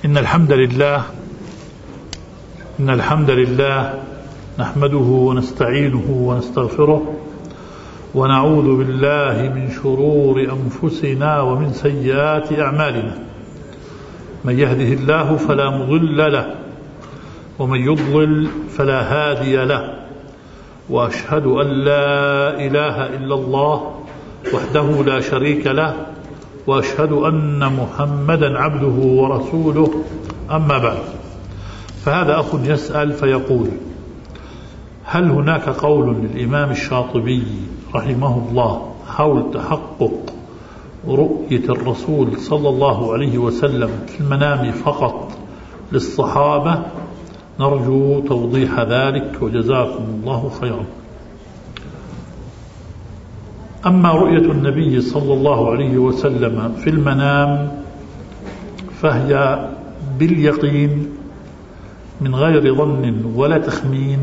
إن الحمد لله نحمده ونستعينه ونستغفره ونعوذ بالله من شرور أنفسنا ومن سيئات أعمالنا. من يهده الله فلا مضل له ومن يضلل فلا هادي له، وأشهد أن لا إله إلا الله وحده لا شريك له، وأشهد أن محمدا عبده ورسوله. أما بعد، فهذا أخ يسأل فيقول: هل هناك قول للإمام الشاطبي رحمه الله حول تحقق رؤية الرسول صلى الله عليه وسلم في المنام فقط للصحابة؟ نرجو توضيح ذلك وجزاكم الله خيرا. أما رؤية النبي صلى الله عليه وسلم في المنام فهي باليقين من غير ظن ولا تخمين،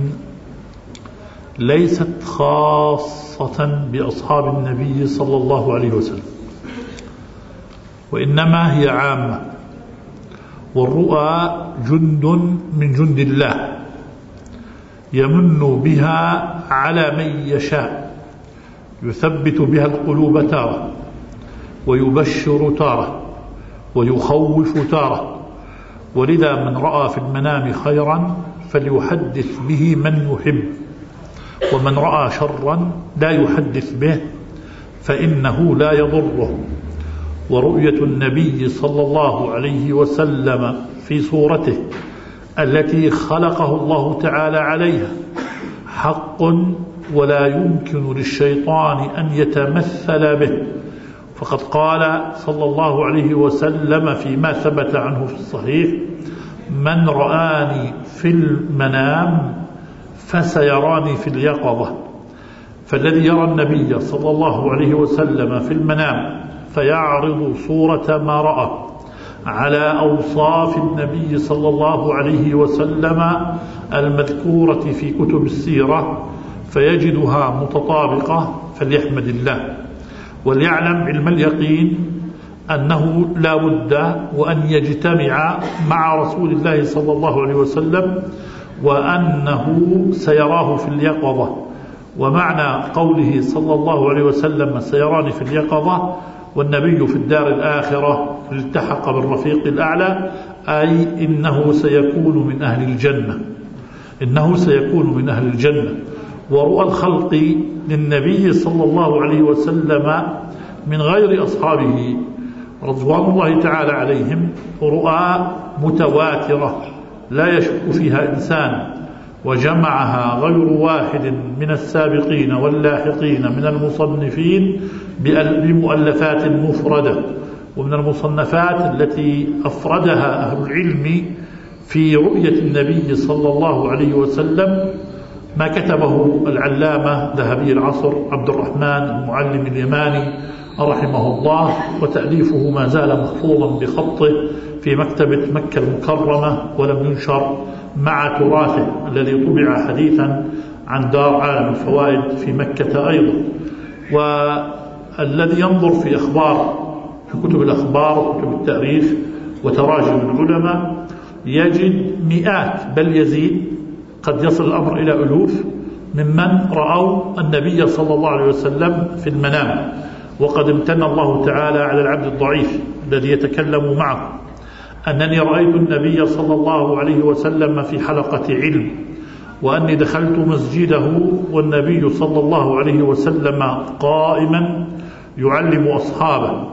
ليست خاصة بأصحاب النبي صلى الله عليه وسلم، وإنما هي عامة. والرؤى جند من جند الله يمن بها على من يشاء، يثبت بها القلوب تارة، ويبشر تارة، ويخوف تارة. ولذا من رأى في المنام خيرا فليحدث به من يحب، ومن رأى شرا لا يحدث به فإنه لا يضره. ورؤية النبي صلى الله عليه وسلم في صورته التي خلقه الله تعالى عليها حق، ولا يمكن للشيطان أن يتمثل به. فقد قال صلى الله عليه وسلم فيما ثبت عنه في الصحيح: من رآني في المنام فسيراني في اليقظة. فالذي يرى النبي صلى الله عليه وسلم في المنام فيعرض صورة ما رأى على أوصاف النبي صلى الله عليه وسلم المذكورة في كتب السيرة فيجدها متطابقة، فليحمد الله وليعلم علم اليقين أنه لا بد وأن يجتمع مع رسول الله صلى الله عليه وسلم، وأنه سيراه في اليقظة. ومعنى قوله صلى الله عليه وسلم سيراني في اليقظة والنبي في الدار الآخرة التحق بالرفيق الأعلى، أي إنه سيكون من أهل الجنة، إنه سيكون من أهل الجنة. ورؤى الخلق للنبي صلى الله عليه وسلم من غير أصحابه رضوان الله تعالى عليهم رؤى متواترة لا يشك فيها إنسان، وجمعها غير واحد من السابقين واللاحقين من المصنفين بمؤلفات مفردة. ومن المصنفات التي أفردها أهل العلم في رؤية النبي صلى الله عليه وسلم ما كتبه العلامة ذهبي العصر عبد الرحمن المعلم اليماني رحمه الله، وتأليفه ما زال محفوظا بخطه في مكتبة مكة المكرمة ولم ينشر، مع تراثه الذي طبع حديثا عن دار عالم الفوائد في مكة أيضا. والذي ينظر في كتب الأخبار وكتب التاريخ وتراجم العلماء يجد مئات بل يزيد، قد يصل الأمر إلى ألوف ممن رأوا النبي صلى الله عليه وسلم في المنام. وقد امتن الله تعالى على العبد الضعيف الذي يتكلم معه أنني رأيت النبي صلى الله عليه وسلم في حلقة علم، وأني دخلت مسجده والنبي صلى الله عليه وسلم قائما يعلم أصحابه،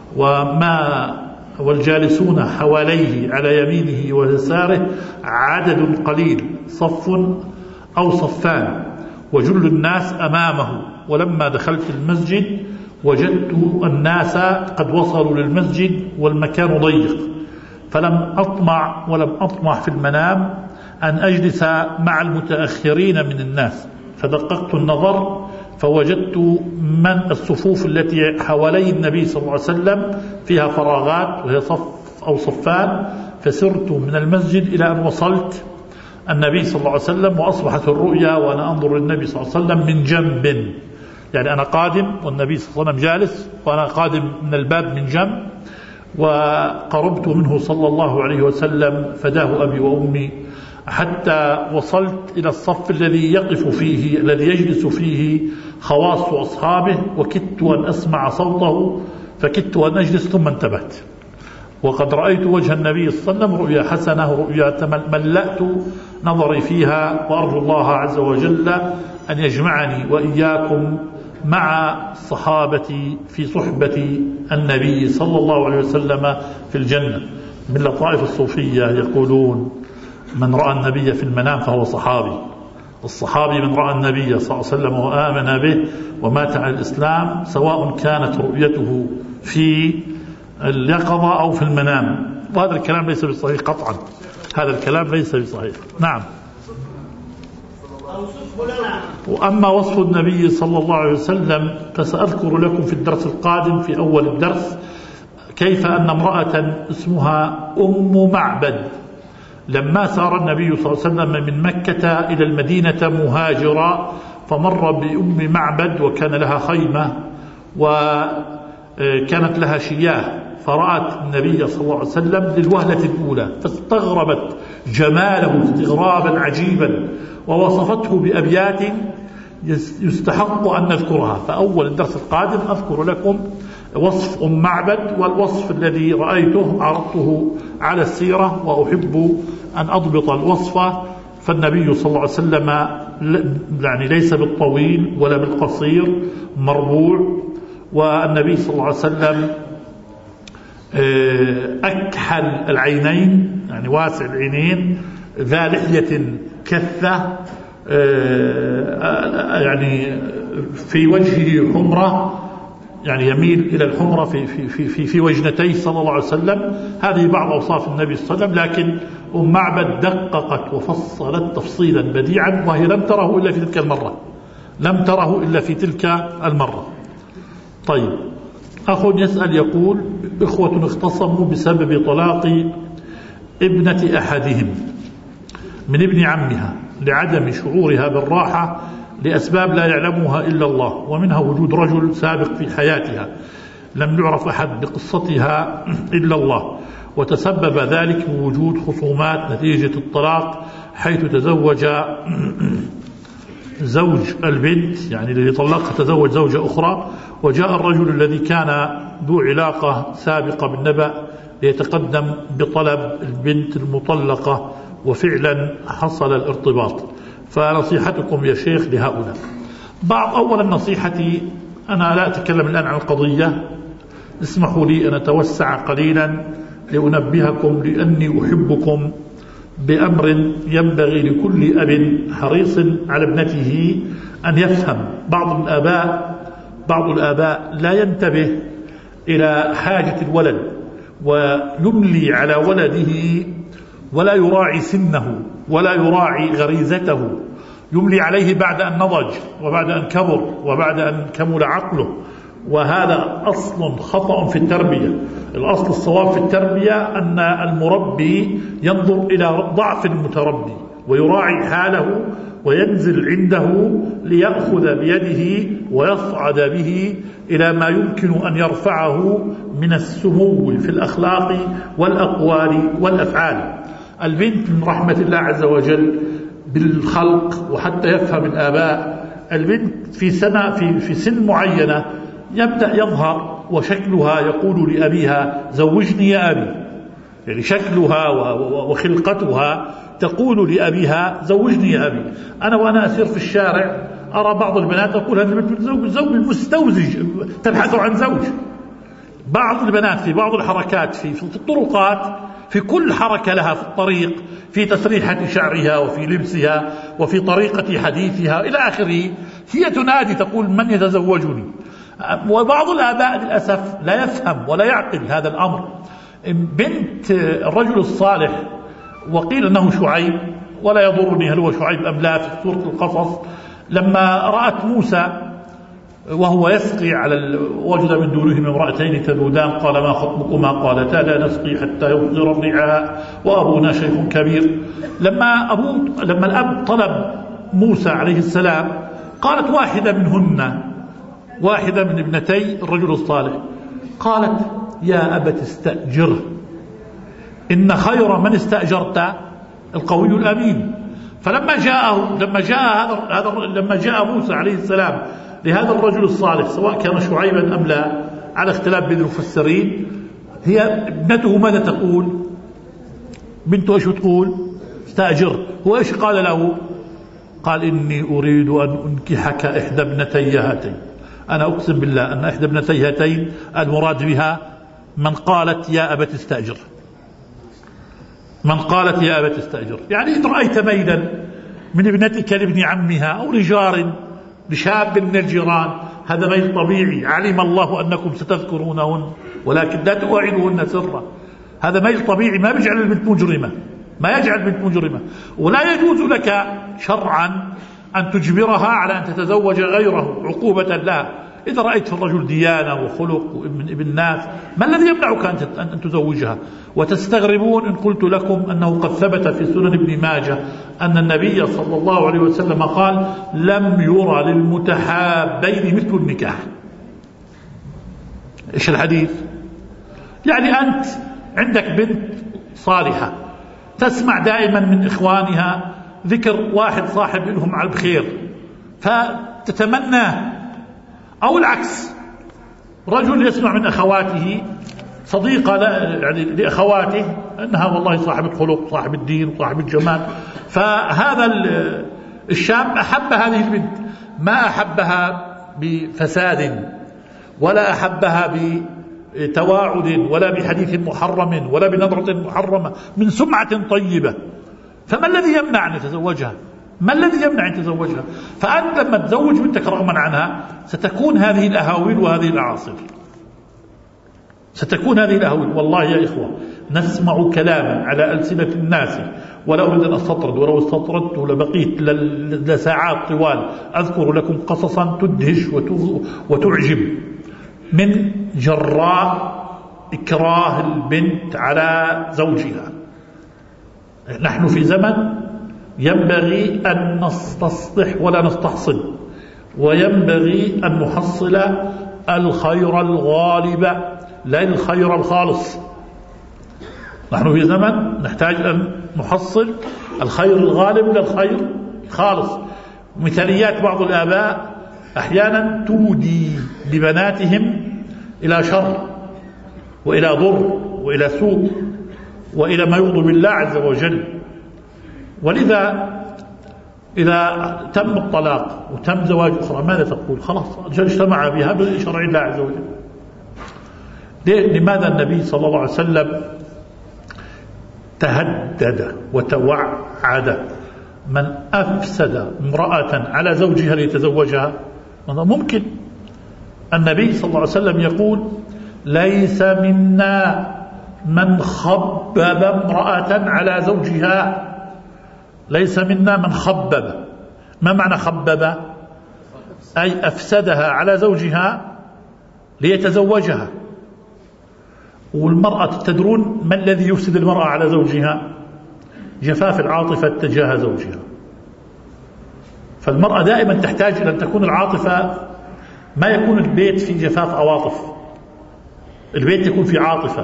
والجالسون حواليه على يمينه ويساره عدد قليل، صف أو صفان، وجل الناس أمامه. ولما دخلت المسجد وجدت الناس قد وصلوا للمسجد والمكان ضيق، فلم أطمع في المنام أن أجلس مع المتأخرين من الناس، فدققت النظر فوجدت من الصفوف التي حوالي النبي صلى الله عليه وسلم فيها فراغات وهي صف أو صفان، فسرت من المسجد إلى أن وصلت النبي صلى الله عليه وسلم، وأصبحت الرؤيا وأنا أنظر للنبي صلى الله عليه وسلم من جنب، يعني أنا قادم والنبي صلى الله عليه وسلم جالس، وأنا قادم من الباب من جنب، وقربت منه صلى الله عليه وسلم فداه أبي وأمي، حتى وصلت إلى الصف الذي يقف فيه الذي يجلس فيه خواص أصحابه، وكدت أن أسمع صوته فكدت أن أجلس ثم انتبهت. وقد رأيت وجه النبي صلى الله عليه وسلم رؤيا حسنة، رؤيا ملأت نظري فيها، وأرجو الله عز وجل أن يجمعني وإياكم مع الصحابة في صحبة النبي صلى الله عليه وسلم في الجنة. من لطائف الصوفية يقولون: من رأى النبي في المنام فهو صحابي. الصحابي من رأى النبي صلى الله عليه وسلم وآمن به ومات على الإسلام، سواء كانت رؤيته في اليقظة أو في المنام. وهذا الكلام ليس بصحيح قطعا، هذا الكلام ليس بصحيح. نعم. وأما وصف النبي صلى الله عليه وسلم فسأذكر لكم في الدرس القادم في أول الدرس كيف أن امرأة اسمها أم معبد لما سار النبي صلى الله عليه وسلم من مكة إلى المدينة مهاجرا، فمر بأم معبد وكان لها خيمة وكانت لها شياه، فرأت النبي صلى الله عليه وسلم للوهلة الأولى فاستغربت جماله استغرابا عجيبا، ووصفته بأبيات يستحق أن نذكرها. فأول الدرس القادم أذكر لكم وصف أم معبد، والوصف الذي رأيته عرضته على السيرة، وأحب أن أضبط الوصف. فالنبي صلى الله عليه وسلم يعني ليس بالطويل ولا بالقصير، مربوع، والنبي صلى الله عليه وسلم أكحل العينين يعني واسع العينين، ذا لحية كثة، يعني في وجهه حمرة، يعني يميل إلى الحمرة في وجنتيه صلى الله عليه وسلم. هذه بعض أوصاف النبي صلى الله عليه وسلم، لكن أم معبد دققت وفصلت تفصيلا بديعا، وهي لم تره إلا في تلك المرة، لم تره إلا في تلك المرة. طيب، أخ يسأل يقول: إخوة اختصموا بسبب طلاق ابنة أحدهم من ابن عمها لعدم شعورها بالراحة لأسباب لا يعلمها إلا الله، ومنها وجود رجل سابق في حياتها لم يعرف أحد بقصتها إلا الله، وتسبب ذلك بوجود خصومات نتيجة الطلاق، حيث تزوج زوج البنت يعني الذي طلقها تزوج زوجة أخرى، وجاء الرجل الذي كان ذو علاقة سابقة بالنبأ ليتقدم بطلب البنت المطلقة، وفعلا حصل الارتباط. فنصيحتكم يا شيخ لهؤلاء: أولا نصيحتي، أنا لا أتكلم الآن عن القضية، اسمحوا لي أن أتوسع قليلا لأنبهكم، لأني أحبكم بأمر ينبغي لكل أب حريص على ابنته أن يفهم. بعض الآباء لا ينتبه إلى حاجة الولد ويملي على ولده ولا يراعي سنه ولا يراعي غريزته، يملي عليه بعد أن نضج وبعد أن كبر وبعد أن كمل عقله، وهذا أصل خطأ في التربية. الأصل الصواب في التربية أن المربي ينظر إلى ضعف المتربي ويراعي حاله وينزل عنده ليأخذ بيده ويصعد به إلى ما يمكن أن يرفعه من السمو في الأخلاق والأقوال والأفعال. البنت من رحمة الله عز وجل بالخلق، وحتى يفهم الآباء، البنت في سن معينة يبدأ يظهر وشكلها يقول لأبيها: زوجني يا أبي، يعني شكلها وخلقتها تقول لأبيها: زوجني يا أبي. أنا وأنا أسير في الشارع أرى بعض البنات تقول: هذه البنت زوج مستوزج، تبحث عن زوج. بعض البنات في بعض الحركات في الطرقات، في كل حركة لها في الطريق، في تسريحة شعرها وفي لبسها وفي طريقة حديثها إلى آخره، هي تنادي تقول: من يتزوجني؟ وبعض الآباء للأسف لا يفهم ولا يعقل هذا الأمر. بنت الرجل الصالح، وقيل أنه شعيب ولا يضرني هل هو شعيب أم لا، في سورة القصص لما رأت موسى وهو يسقي وجد من دونهم امرأتين تذودان قال: ما خطبكما؟ قالتا: لا نسقي حتى يصدر الرعاء وأبونا شيخ كبير. لما الأب طلب موسى عليه السلام، قالت واحدة من ابنتي الرجل الصالح، قالت: يا أبت استأجره إن خير من استأجرت القوي الأمين. فلما جاء موسى عليه السلام لهذا الرجل الصالح، سواء كان شعيبا أم لا على اختلاف بين المفسرين، هي ابنته ماذا تقول؟ بنته ايش تقول؟ استأجر. هو ايش قال له؟ قال إني أريد أن أنكحك إحدى ابنتي هاتين. أنا أقسم بالله أن إحدى ابنتي هاتين المراد بها من قالت يا أبت استأجر، من قالت يا أبت استأجر. يعني إن رأيت ميلا من ابنتك لابن عمها أو لجار لشاب من الجيران، هذا ميل طبيعي، علم الله أنكم ستذكرونهن ولكن لا تواعدوهن سرا. هذا ميل طبيعي ما بيجعل البنت مجرمة، ما يجعل البنت مجرمة. ولا يجوز لك شرعا أن تجبرها على أن تتزوج غيره عقوبة لها. إذا رأيت في الرجل ديانة وخلق ابن ناس، ما الذي يمنعك أن تزوجها؟ وتستغربون إن قلت لكم أنه قد ثبت في سنن ابن ماجه أن النبي صلى الله عليه وسلم قال لم يرى للمتحابين مثل النكاح. إيش الحديث؟ يعني أنت عندك بنت صالحة تسمع دائما من إخوانها ذكر واحد صاحب لهم على الخير فتتمناه، أو العكس، رجل يسمع من أخواته صديقة يعني لأخواته أنها والله صاحب خلق صاحب الدين وصاحب الجمال، فهذا الشاب أحب هذه البنت، ما أحبها بفساد ولا أحبها بتواعد ولا بحديث محرم ولا بنظرة محرمة، من سمعة طيبة. فما الذي يمنع أن يتزوجها؟ ما الذي يمنع أن تزوجها؟ فأنت لما تزوج بنتك رغما عنها ستكون هذه الأهاويل وهذه الأعاصر، ستكون هذه الأهاويل. والله يا إخوة نسمع كلاما على ألسنة الناس ولا أريد أن أستطرد، ولو استطردت لبقيت لساعات طوال أذكر لكم قصصا تدهش وتعجب من جراء إكراه البنت على زوجها. نحن في زمن ينبغي أن نستصلح ولا نستحصل، وينبغي أن نحصل الخير الغالب لا الخير الخالص. نحن في زمن نحتاج أن نحصل الخير الغالب لا الخير الخالص. مثاليات بعض الآباء أحيانا تودي ببناتهم إلى شر وإلى ضر وإلى سوء وإلى ما يغضب الله عز وجل. ولذا إذا تم الطلاق وتم زواج أخرى ماذا تقول؟ خلاص الرجال اجتمع بها بشرع الله عز وجل. لماذا النبي صلى الله عليه وسلم تهدد وتوعد من أفسد امرأة على زوجها ليتزوجها؟ ممكن النبي صلى الله عليه وسلم يقول ليس منا من خبب امرأة على زوجها، ليس منا من خبب. ما معنى خبب؟ أي أفسدها على زوجها ليتزوجها. والمرأة تدرون ما الذي يفسد المرأة على زوجها؟ جفاف العاطفة تجاه زوجها. فالمرأة دائما تحتاج إلى أن تكون العاطفة، ما يكون البيت في جفاف عواطف، البيت يكون في عاطفة.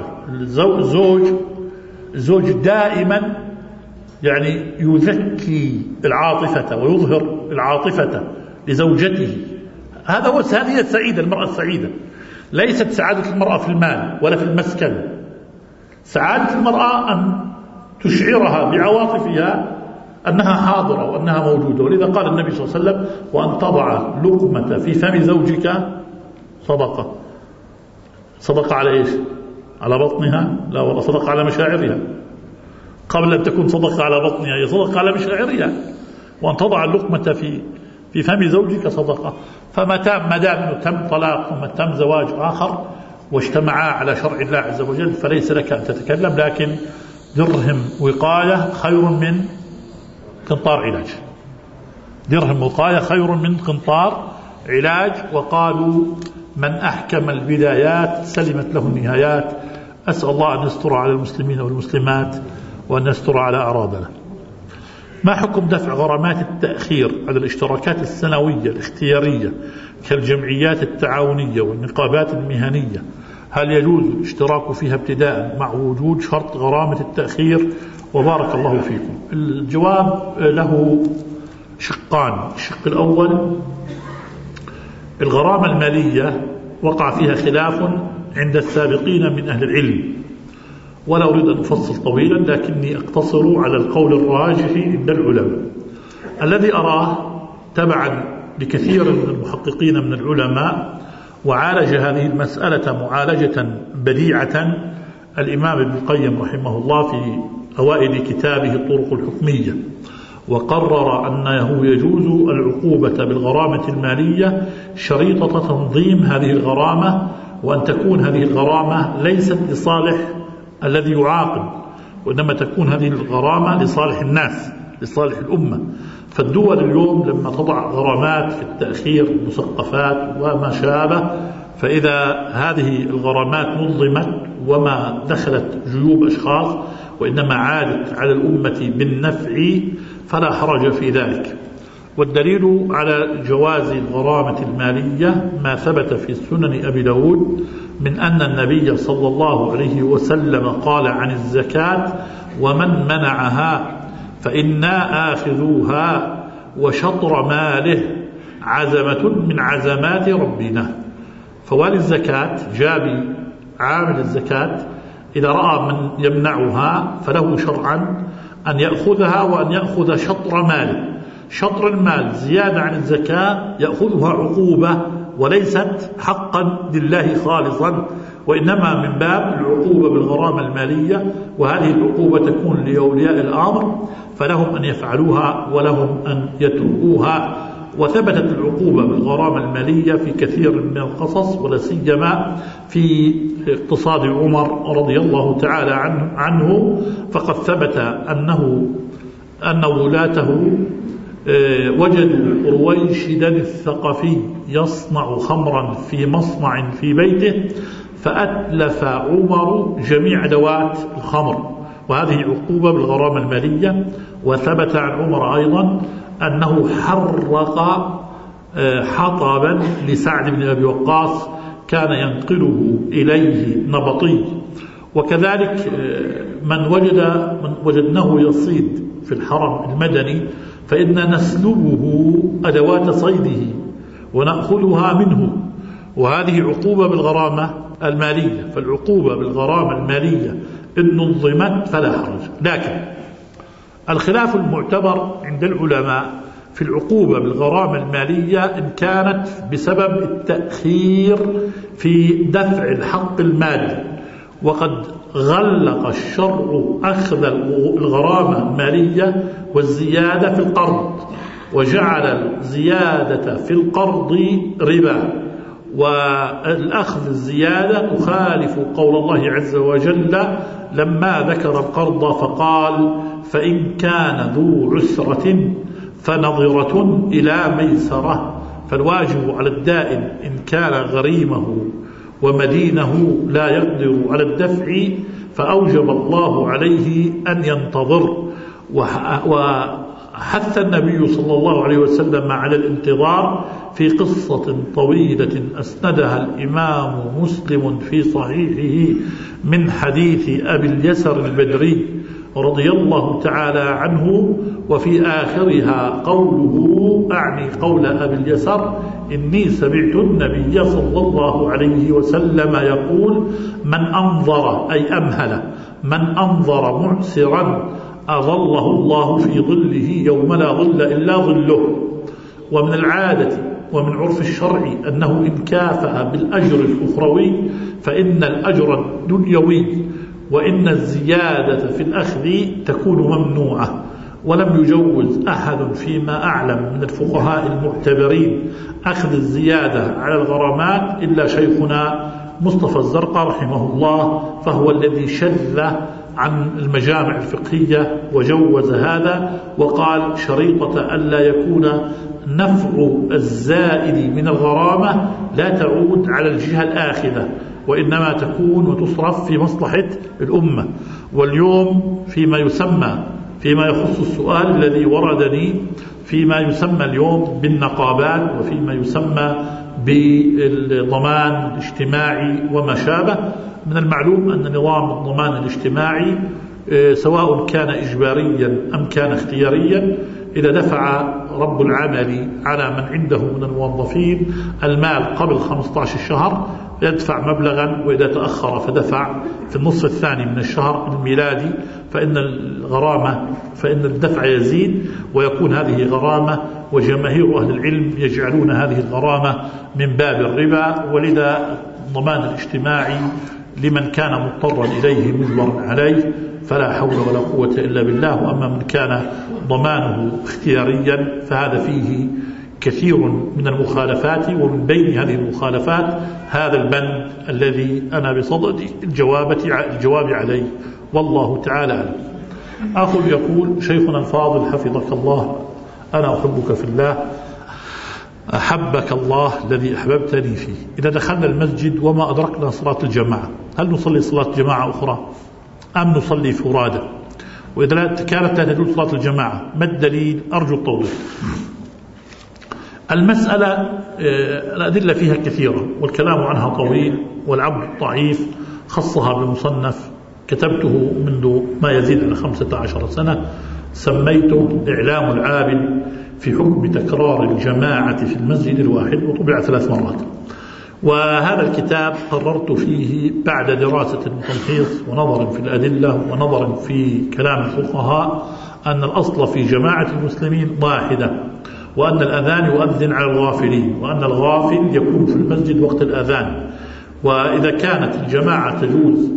الزوج دائما يعني يزكي العاطفة ويظهر العاطفة لزوجته. هذه السعيدة، المرأة السعيدة. ليست سعادة المرأة في المال ولا في المسكن، سعادة المرأة أن تشعرها بعواطفها أنها حاضرة وأنها موجودة. ولذا قال النبي صلى الله عليه وسلم وأن تضع لقمة في فم زوجك صدقة. صدقة على إيش؟ على بطنها؟ لا والله، صدقة على مشاعرها. قبل أن تكون صدقة على بطنها هي صدقة على مشاعرها. وأن تضع اللقمة في فم زوجك صدقة. ما دام تم طلاق ثم تم زواج آخر واجتمعا على شرع الله عز وجل فليس لك أن تتكلم، لكن درهم وقاية خير من قنطار علاج. درهم وقاية خير من قنطار علاج. وقالوا من أحكم البدايات سلمت له النهايات. أسأل الله أن يستر على المسلمين والمسلمات وأن يستر على أعراضنا. ما حكم دفع غرامات التأخير على الاشتراكات السنوية الاختيارية كالجمعيات التعاونية والنقابات المهنية؟ هل يجوز الاشتراك فيها ابتداء مع وجود شرط غرامة التأخير؟ وبارك الله فيكم. الجواب له شقان. الشق الأول الغرامة المالية وقع فيها خلاف عند السابقين من أهل العلم، ولا أريد أن أفصل طويلا لكني أقتصر على القول الراجح عند العلماء الذي أراه تبعا لكثير من المحققين من العلماء، وعالج هذه المسألة معالجة بديعة الإمام ابن القيم رحمه الله في أوائل كتابه الطرق الحكمية، وقرر أنه يجوز العقوبة بالغرامة المالية شريطة تنظيم هذه الغرامة، وأن تكون هذه الغرامة ليست لصالح الذي يعاقب، وإنما تكون هذه الغرامة لصالح الناس، لصالح الأمة. فالدول اليوم لما تضع غرامات في التأخير، مسقفات وما شابه، فإذا هذه الغرامات نظمت وما دخلت جيوب أشخاص وإنما عادت على الأمة بالنفع فلا حرج في ذلك. والدليل على جواز الغرامة المالية ما ثبت في سنن أبي داود من أن النبي صلى الله عليه وسلم قال عن الزكاة: ومن منعها فإنا آخذوها وشطر ماله عزمة من عزمات ربنا. فوالي الزكاة جابي عامل الزكاة إذا رأى من يمنعها فله شرعا أن يأخذها، وأن يأخذ شطر ماله. شطر المال زيادة عن الزكاة يأخذها عقوبة وليست حقا لله خالصا، وإنما من باب العقوبة بالغرامة المالية، وهذه العقوبة تكون لأولياء الأمر فلهم أن يفعلوها ولهم أن يتركوها. وثبتت العقوبة بالغرامة المالية في كثير من القصص، ولا سيما في اقتصاد عمر رضي الله تعالى عنه، فقد ثبت أن ولاته وجدوا رويشدا الثقفي يصنع خمرا في مصنع في بيته، فأتلف عمر جميع أدوات الخمر، وهذه عقوبة بالغرامة المالية. وثبت عن عمر أيضا أنه حرق حطبا لسعد بن أبي وقاص كان ينقله إليه نبطي. وكذلك من وجدناه يصيد في الحرم المدني فإن نسلبه أدوات صيده ونأخذها منه، وهذه عقوبة بالغرامة المالية. فالعقوبة بالغرامة المالية إن نظمت فلا حرج. لكن الخلاف المعتبر عند العلماء في العقوبة بالغرامة المالية إن كانت بسبب التأخير في دفع الحق المالي، وقد غلق الشرع أخذ الغرامة المالية والزيادة في القرض، وجعل الزيادة في القرض ربا، والأخذ الزيادة تخالف قول الله عز وجل لما ذكر القرض فقال: فإن كان ذو عسرة فنظرة إلى ميسرة. فالواجب على الدائن إن كان غريمه ومدينه لا يقدر على الدفع فأوجب الله عليه أن ينتظر. وحث النبي صلى الله عليه وسلم على الانتظار في قصة طويلة أسندها الإمام مسلم في صحيحه من حديث أبي اليسر البدري رضي الله تعالى عنه، وفي آخرها قوله، أعني قول أبي اليسر: إني سمعت النبي صلى الله عليه وسلم يقول: من أنظر، أي أمهل، من أنظر معسرا أظله الله في ظله يوم لا ظل إلا ظله. ومن العادة ومن عرف الشرع أنه إن كافأ بالأجر الأخروي فإن الأجر الدنيوي وإن الزيادة في الأخذ تكون ممنوعة. ولم يجوز أحد فيما أعلم من الفقهاء المعتبرين أخذ الزيادة على الغرامات إلا شيخنا مصطفى الزرقاء رحمه الله، فهو الذي شذ عن المجامع الفقهية وجوز هذا، وقال شريطة ألا يكون نفع الزائد من الغرامة لا تعود على الجهة الآخذة، وإنما تكون وتصرف في مصلحة الأمة. واليوم فيما يسمى فيما يخص السؤال الذي وردني فيما يسمى اليوم بالنقابات وفيما يسمى بالضمان الاجتماعي وما شابه. من المعلوم أن نظام الضمان الاجتماعي سواء كان إجباريا أم كان اختياريا، إذا دفع رب العمل على من عنده من الموظفين المال قبل 15 شهر يدفع مبلغا، وإذا تأخر فدفع في النصف الثاني من الشهر الميلادي فإن الدفع يزيد ويكون هذه غرامة، وجماهير أهل العلم يجعلون هذه الغرامة من باب الربا. ولذا الضمان الاجتماعي لمن كان مضطرا إليه مجبرا عليه فلا حول ولا قوة إلا بالله. وأما من كان ضمانه اختياريا فهذا فيه كثير من المخالفات، ومن بين هذه المخالفات هذا البند الذي أنا بصدد الجواب عليه، والله تعالى أعلم. أخ يقول: شيخنا الفاضل حفظك الله، أنا أحبك في الله، أحبك الله الذي أحببتني فيه. إذا دخلنا المسجد وما أدركنا صلاة الجماعة، هل نصلي صلاة جماعة أخرى أم نصلي فرادى؟ وإذا كانت لا تجوز صلاة الجماعة ما الدليل؟ أرجو التوضيح. المسألة الأدلة فيها كثيرة والكلام عنها طويل، والعبد الضعيف خصها بمصنف كتبته منذ ما يزيد على 15 سنة، سميته إعلام العابد في حكم تكرار الجماعة في المسجد الواحد، وطبع 3 مرات. وهذا الكتاب قررت فيه بعد دراسة وتمحيص ونظر في الأدلة ونظر في كلام الفقهاء أن الأصل في جماعة المسلمين واحدة، وأن الأذان يؤذن على الغافلين، وأن الغافل يكون في المسجد وقت الأذان. وإذا كانت الجماعة تجوز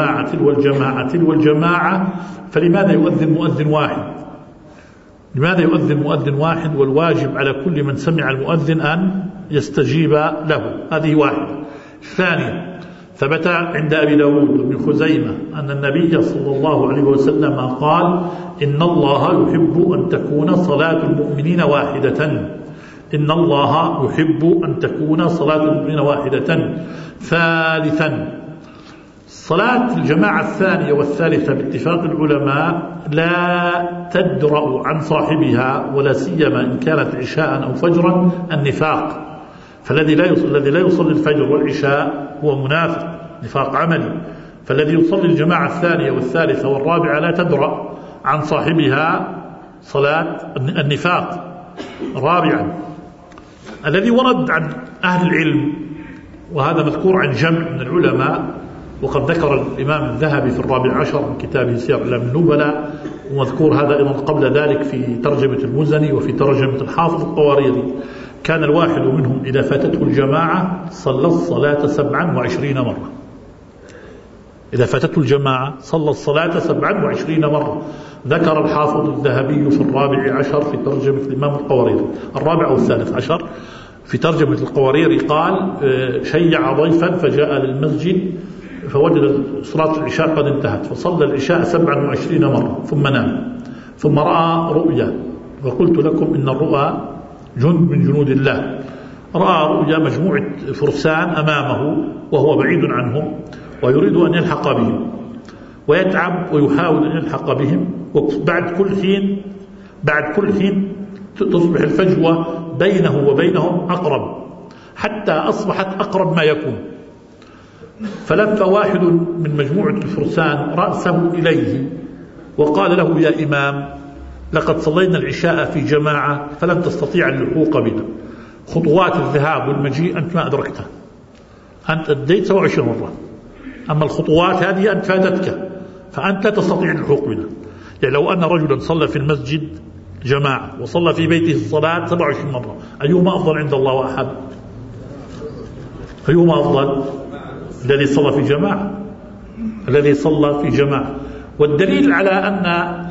والجماعة فلماذا يؤذن مؤذن واحد؟ لماذا يؤذن مؤذن واحد والواجب على كل من سمع المؤذن أن يستجيب له؟ هذه واحدة. ثانيا، ثبت عند أبي داود وابن خزيمة أن النبي صلى الله عليه وسلم قال: إن الله يحب أن تكون صلاة المؤمنين واحدة. إن الله يحب أن تكون صلاة المؤمنين واحدة. ثالثا، صلاة الجماعة الثانية والثالثة باتفاق العلماء لا تدرأ عن صاحبها، ولا سيما إن كانت عشاء أو فجرا، النفاق. فالذي لا يصلي الفجر والعشاء هو منافق، نفاق عملي. فالذي يصلي الجماعة الثانية والثالثة والرابعة لا تدرأ عن صاحبها صلاة النفاق. رابعا، الذي ورد عن أهل العلم، وهذا مذكور عن جمع من العلماء، وقد ذكر الإمام الذهبي في 14 من كتابه سير أعلام النبلاء، ومذكور هذا أيضا قبل ذلك في ترجمة المزني وفي ترجمة الحافظ القواريري. كان الواحد منهم إذا فاتته الجماعة صلى الصلاة 27 مرة. إذا فاتته الجماعة صلى الصلاة 27 مرة. ذكر الحافظ الذهبي في 14 في ترجمة الإمام القواريري، 14 أو 13 في ترجمة القواريري، قال: شيع ضيفا فجاء للمسجد فوجد صلاة العشاء قد انتهت، فصلى العشاء 27 مرة ثم نام، ثم رأى رؤيا، وقلت لكم إن الرؤى جند من جنود الله. رأى رؤيا مجموعة فرسان أمامه وهو بعيد عنهم ويريد أن يلحق بهم، ويتعب ويحاول أن يلحق بهم، وبعد كل حين تصبح الفجوة بينه وبينهم أقرب، حتى أصبحت أقرب ما يكون. فلف واحد من مجموعة الفرسان رأسه إليه وقال له: يا إمام، لقد صلينا العشاء في جماعة فلم تستطيع اللحوق بنا. خطوات الذهاب والمجيء أنت ما أدركتها، أنت أديت 27 مرة، أما الخطوات هذه أنت فاتتك، فأنت لا تستطيع اللحوق بنا. يعني لو أن رجلا صلى في المسجد جماعة وصلى في بيته الصلاة 27 مرة، أيهما أفضل عند الله وأحب؟ أيهما أفضل؟ الذي صلى في جماعة. والدليل على أن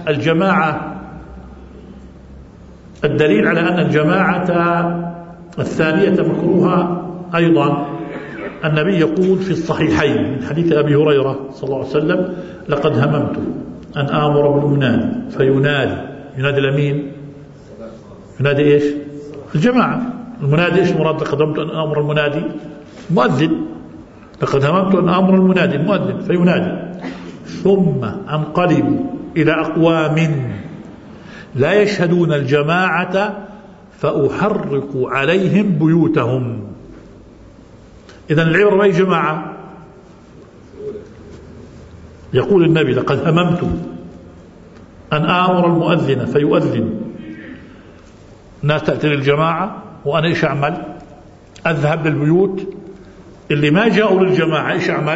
الجماعة الثانية مكروهة أيضا. النبي يقول في الصحيحين من حديث أبي هريرة صلى الله عليه وسلم: لقد هممت أن آمر بالمنادي فينادي. ينادي لمين؟ ينادي إيش؟ الجماعة. المنادي إيش مراد؟ لقد هممت أن آمر المنادي مؤذن. لقد هممت أن آمر المنادي المؤذن فينادي، ثم أنقلب إلى أقوام لا يشهدون الجماعة فأحرق عليهم بيوتهم. إذن العبرة بأي جماعة؟ يقول النبي لقد هممت أن آمر المؤذن فيؤذن، الناس تأتي للجماعة وأنا إيش أعمل؟ أذهب للبيوت اللي ما جاءوا للجماعة، إيش أعمل؟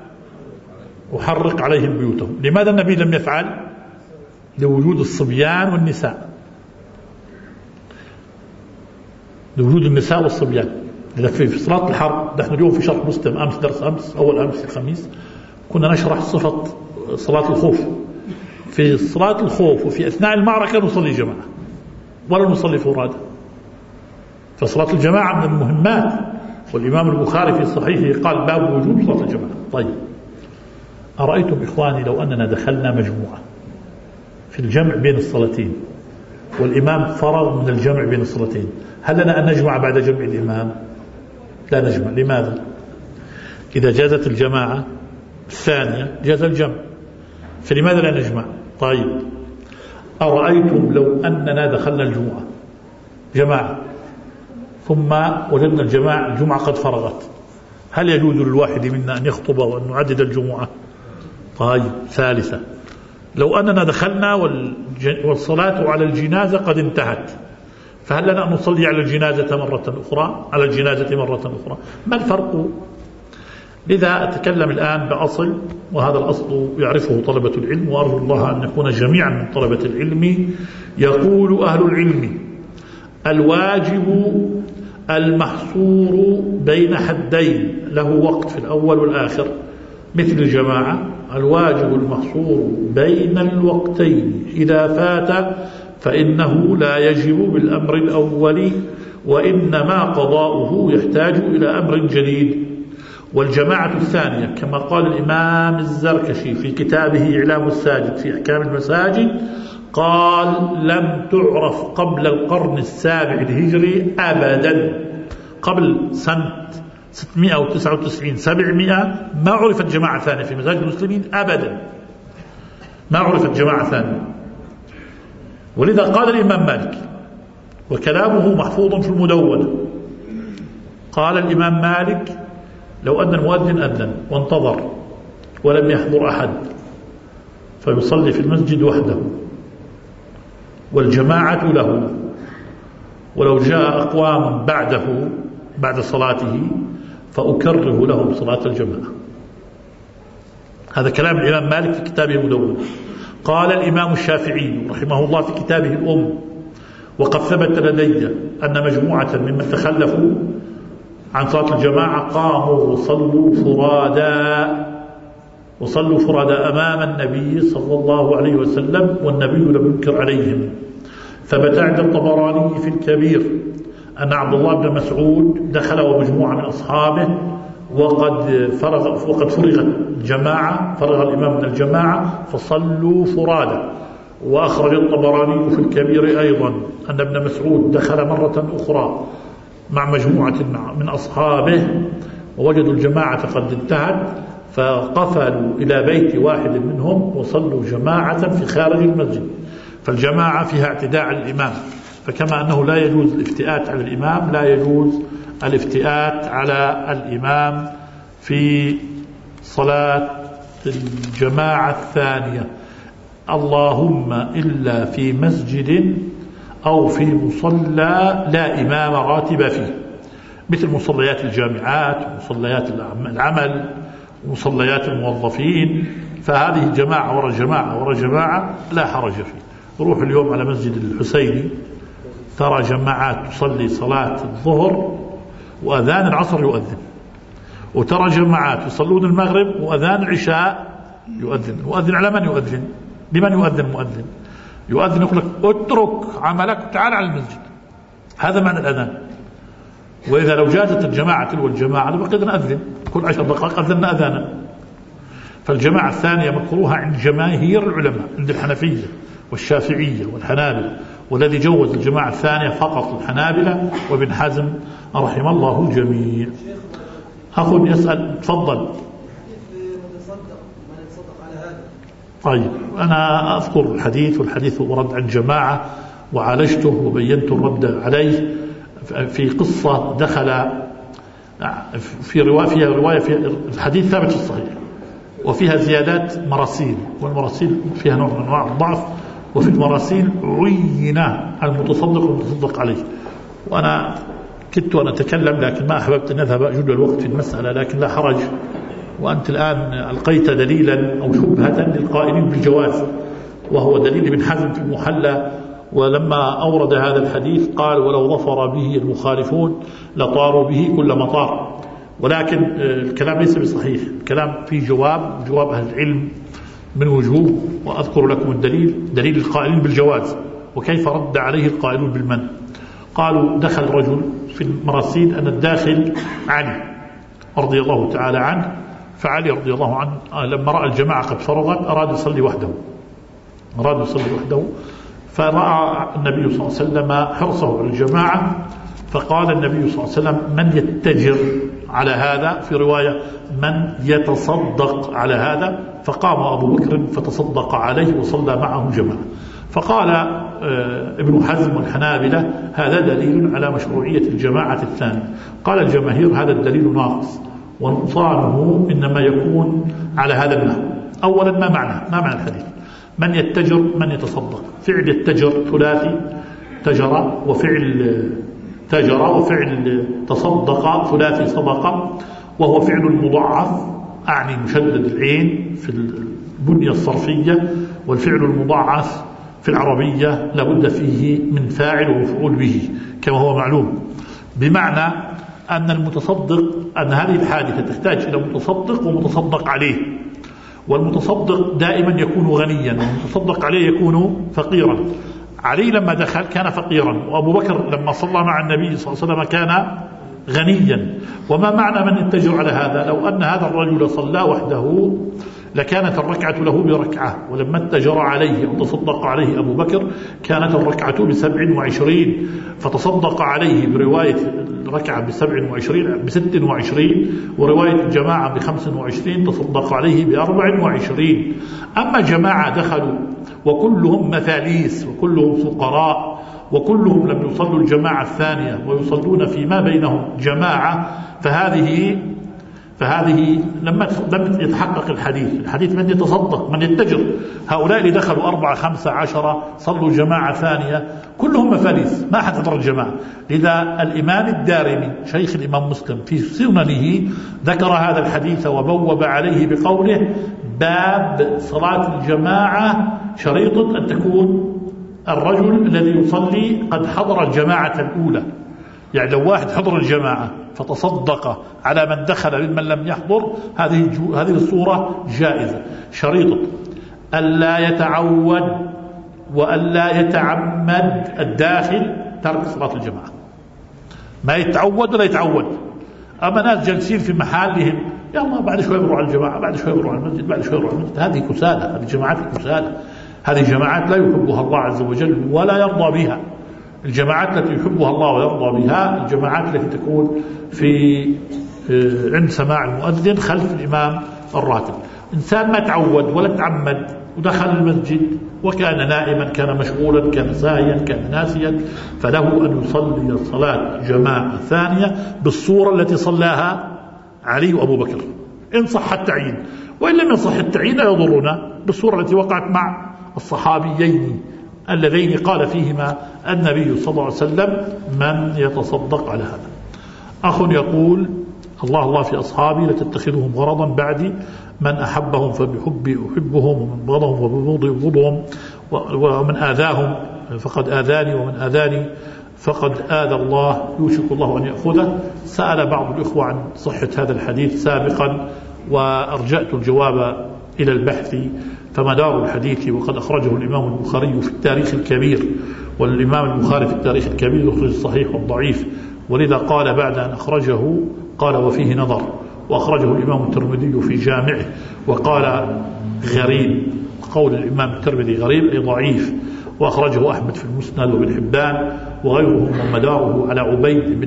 أحرق عليهم بيوتهم. لماذا النبي لم يفعل؟ لوجود الصبيان والنساء، لوجود النساء والصبيان. لذلك في صلاة الحرب، نحن اليوم في شرح مسلم، أمس درس أمس أول أمس الخميس كنا نشرح صفة صلاة الخوف. في صلاة الخوف وفي أثناء المعركة نصلي جماعة ولا نصلي فرادى. فصلاة الجماعة من المهمات، والإمام البخاري في صحيحه قال باب وجوب صلاة الجماعة. طيب، أرأيتم إخواني لو أننا دخلنا مجموعة في الجمع بين الصلاتين والإمام فرغ من الجمع بين الصلاتين، هل لنا أن نجمع بعد جمع الإمام؟ لا نجمع. لماذا؟ إذا جازت الجماعة الثانية جاز الجمع، فلماذا لا نجمع؟ طيب، أرأيتم لو أننا دخلنا الجمعة جماعة ثم وجدنا الجمعة قد فرغت، هل يجوز للواحد منا أن يخطب وأن نعدد الجمعة؟ طيب، ثالثة، لو أننا دخلنا والصلاة على الجنازة قد انتهت، فهل لنا أن نصلي على الجنازة مرة أخرى؟ ما الفرق؟ لذا أتكلم الآن بأصل، وهذا الأصل يعرفه طلبة العلم، وأرجو الله أن نكون جميعا من طلبة العلم. يقول أهل العلم: الواجب المحصور بين حدين له وقت في الأول والآخر مثل الجماعة. الواجب المحصور بين الوقتين إذا فات فإنه لا يجب بالأمر الأول، وإنما قضاؤه يحتاج إلى أمر جديد. والجماعة الثانية كما قال الإمام الزركشي في كتابه إعلام الساجد في أحكام المساجد، قال: لم تعرف قبل القرن السابع الهجري أبدا، قبل سنة 699 700 ما عرفت جماعة ثانية في مساجد المسلمين أبدا، ما عرفت جماعة ثانية. ولذا قال الإمام مالك، وكلامه محفوظ في المدونة، قال الإمام مالك: لو أن المؤذن أذن وانتظر ولم يحضر أحد فيصلي في المسجد وحده والجماعة له، ولو جاء أقوام بعده بعد صلاته فأكره لهم صلاة الجماعة. هذا كلام الإمام مالك في كتابه المدونة. قال الإمام الشافعي رحمه الله في كتابه الأم: وقد ثبت لدي أن مجموعة ممن تخلفوا عن صلاة الجماعة قاموا وصلوا فرادى أمام النبي صلى الله عليه وسلم والنبي لم ينكر عليهم. ثبت عند الطبراني في الكبير أن عبد الله بن مسعود دخل ومجموعة من أصحابه وقد فرغت الجماعة، فرغ الإمام من الجماعة فصلوا فرادى. وأخرج الطبراني في الكبير أيضا أن ابن مسعود دخل مرة أخرى مع مجموعة من أصحابه ووجدوا الجماعة قد انتهت فقفلوا إلى بيت واحد منهم وصلوا جماعة في خارج المسجد. فالجماعة فيها اعتداء على الإمام، فكما أنه لا يجوز الافتئات على الإمام لا يجوز الافتئات على الإمام في صلاة الجماعة الثانية، اللهم إلا في مسجد أو في مصلى لا إمام راتب فيه، مثل مصليات الجامعات ومصليات العمل ومصليات الموظفين، فهذه جماعة ورا جماعة ورا جماعة لا حرج فيه. روح اليوم على مسجد الحسيني ترى جماعات تصلي صلاة الظهر وأذان العصر يؤذن، وترى جماعات يصلون المغرب وأذان العشاء يؤذن على من يؤذن؟ لمن يؤذن المؤذن؟ يؤذن يقول لك اترك عملك وتعال على المسجد، هذا معنى الأذان. وإذا لو جازت الجماعة تلو الجماعة لبقينا نأذن كل 10 دقائق أذنا أذانا. فالجماعة الثانية مكروهة عند جماهير العلماء، عند الحنفية والشافعية والحنابلة، والذي جوز الجماعة الثانية فقط الحنابلة وابن حزم رحم الله الجميع. أخذ يسأل، تفضل. كيف نتصدق على هذا؟ طيب، أنا أذكر الحديث، والحديث ورد عن جماعة وعالجته وبينت الرد عليه في قصة دخل فيها رواية في الحديث ثابت في الصحيح وفيها زيادات مراسيل، والمراسيل فيها نوع من أنواع الضعف، وفي المراسيل عين المتصدق والمتصدق عليه. وأنا كدت أن أتكلم لكن ما أحببت أن أذهب أجل الوقت في المسألة، لكن لا حرج، وأنت الآن ألقيت دليلا أو شبهة للقائلين بالجواز، وهو دليل ابن حزم في المحلى، ولما أورد هذا الحديث قال ولو ظفر به المخالفون لطاروا به كل مطار. ولكن الكلام ليس بصحيح، الكلام فيه جواب أهل العلم من وجوه، وأذكر لكم دليل القائلين بالجواز وكيف رد عليه القائلون بالمنع. قالوا دخل رجل في المراسيل أن الداخل علي رضي الله تعالى عنه، فعلي رضي الله عنه لما رأى الجماعة قد فرغت أراد يصلي وحده، فرأى النبي صلى الله عليه وسلم حرصه على الجماعة، فقال النبي صلى الله عليه وسلم من يتجر على هذا، في رواية من يتصدق على هذا، فقام أبو بكر فتصدق عليه وصلى معه جماعة. فقال ابن حزم والحنابلة هذا دليل على مشروعية الجماعة الثانية. قال الجماهير هذا الدليل ناقص، ونقصانه إنما يكون على هذا النحو. أولا ما معنى الحديث؟ من يتجر من يتصدق. فعل يتجر ثلاثي تجر، وفعل تصدق ثلاثي صدقة، وهو فعل مضاعف أعني مشدد العين في البنية الصرفية، والفعل المضاعف في العربية لابد فيه من فاعل ومفعول به كما هو معلوم، بمعنى أن المتصدق أن هذه الحادثة تحتاج إلى متصدق ومتصدق عليه، والمتصدق دائما يكون غنيا والمتصدق عليه يكون فقيرا. علي لما دخل كان فقيرا، وأبو بكر لما صلى مع النبي صلى الله عليه وسلم كان غنيا. وما معنى من يتجر على هذا؟ لو أن هذا الرجل صلى وحده لكانت الركعة له بركعة، ولما اتجر عليه أو تصدق عليه أبو بكر كانت الركعة ب27، فتصدق عليه برواية الركعة ب26، ورواية الجماعة ب25 تصدق عليه ب24. أما جماعة دخلوا وكلهم مثاليس وكلهم فقراء وكلهم لم يصلوا الجماعة الثانية ويصلون فيما بينهم جماعة، فهذه لم يتحقق الحديث من يتصدق من يتجر. هؤلاء اللي دخلوا 4 5 10 صلوا جماعة ثانية كلهم مفاليس، ما حد حضر الجماعة. لذا الإمام الدارمي شيخ الإمام مسلم في سننه ذكر هذا الحديث وبوب عليه بقوله باب صلاة الجماعة شريط أن تكون الرجل الذي يصلي قد حضر الجماعة الأولى. يعني لو واحد حضر الجماعة فتصدق على من دخل ممن لم يحضر، هذه الصورة جائزة. شريطة ألا يتعود وألا يتعمد الداخل ترك صلاة الجماعة، ما يتعود ولا يتعود. أما ناس جالسين في محلهم يا الله بعد شوي يروح على الجماعة، بعد شوي يروح على المسجد، بعد شوي يروح على المسجد، هذه كسالى، هذه جماعات كسالى، هذه جماعات لا يحبها الله عز وجل ولا يرضى بها. الجماعات التي يحبها الله ويرضى بها الجماعات التي تكون في عند سماع المؤذن خلف الإمام الراتب. إنسان ما تعود ولا تعمد ودخل المسجد وكان نائما، كان مشغولا، كان ساهيا، كان ناسيا، فله أن يصلي صلاة جماعة ثانية بالصورة التي صلاها علي وأبو بكر إن صح التعيين، وإن لم يصح التعيين لا يضرنا بالصورة التي وقعت مع الصحابيين اللذين قال فيهما النبي صلى الله عليه وسلم من يتصدق على هذا. أخ يقول الله في أصحابي لتتخذهم غرضا بعدي، من أحبهم فبحبي أحبهم، ومن بغضهم فببغضي أبغضهم، ومن آذاهم فقد آذاني، ومن آذاني فقد آذى الله، يوشك الله أن يأخذه. سأل بعض الإخوة عن صحة هذا الحديث سابقا وأرجأت الجواب إلى البحث، فمدار الحديث وقد أخرجه الإمام البخاري في التاريخ الكبير، والإمام البخاري في التاريخ الكبير يخرج الصحيح والضعيف، ولذا قال بعد أن أخرجه قال وفيه نظر، وأخرجه الإمام الترمذي في جامعه وقال غريب، قول الإمام الترمذي غريب أي ضعيف، وأخرجه أحمد في المسند وابن حبان وغيرهم، ومداره على عبيد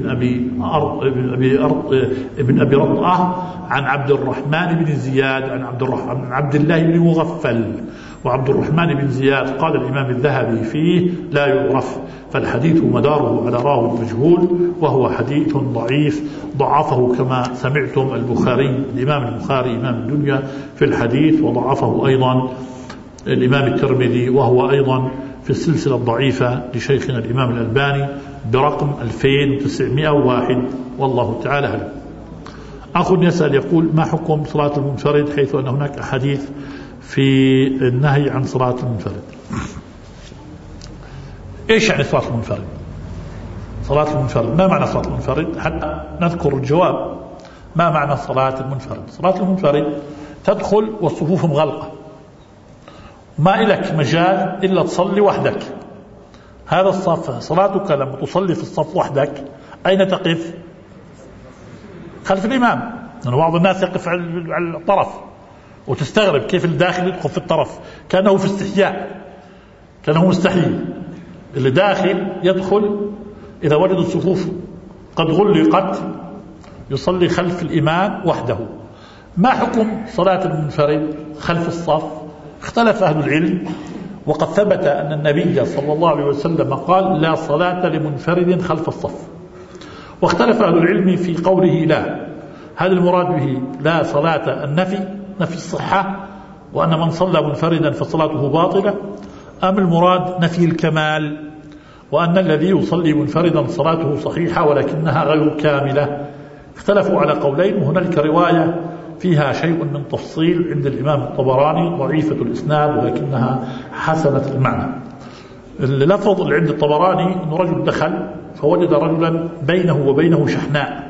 بن أبي رطأة عن عبد الرحمن بن زياد عن عبد الله بن مغفل، وعبد الرحمن بن زياد قال الإمام الذهبي فيه لا يعرف، فالحديث مداره على راوي مجهول وهو حديث ضعيف ضعفه كما سمعتم الإمام البخاري إمام الدنيا في الحديث، وضعفه أيضا الإمام الترمذي وهو أيضا في السلسلة الضعيفة لشيخنا الإمام الألباني برقم 2901 والله تعالى أعلم. أخ يسأل يقول ما حكم صلاة المنفرد حيث أن هناك أحاديث في النهي عن صلاة المنفرد؟ إيش يعني صلاة المنفرد؟ صلاة المنفرد ما معنى صلاة المنفرد حتى نذكر الجواب. ما معنى صلاة المنفرد؟ صلاة المنفرد تدخل والصفوف مغلقة، ما إلك مجال إلا تصلي وحدك. هذا الصف صلاتك لما تصلي في الصف وحدك أين تقف؟ خلف الإمام، لأن بعض الناس يقف على الطرف وتستغرب كيف الداخل يدخل في الطرف كأنه في استحياء، كأنه مستحيل. اللي داخل يدخل إذا وجد الصفوف قد غلقت يصلي خلف الإمام وحده. ما حكم صلاة المنفرد خلف الصف؟ اختلف أهل العلم، وقد ثبت أن النبي صلى الله عليه وسلم قال لا صلاة لمنفرد خلف الصف. واختلف أهل العلم في قوله لا، هل المراد به لا صلاة نفي الصحة وأن من صلى منفردا فصلاته باطلة، أم المراد نفي الكمال وأن الذي يصلي منفردا صلاته صحيحة ولكنها غير كاملة؟ اختلفوا على قولين، وهناك رواية فيها شيء من تفصيل عند الإمام الطبراني ضعيفة الإسناد ولكنها حسنة المعنى. اللفظ اللي عند الطبراني أنه رجل دخل فوجد رجلا بينه وبينه شحناء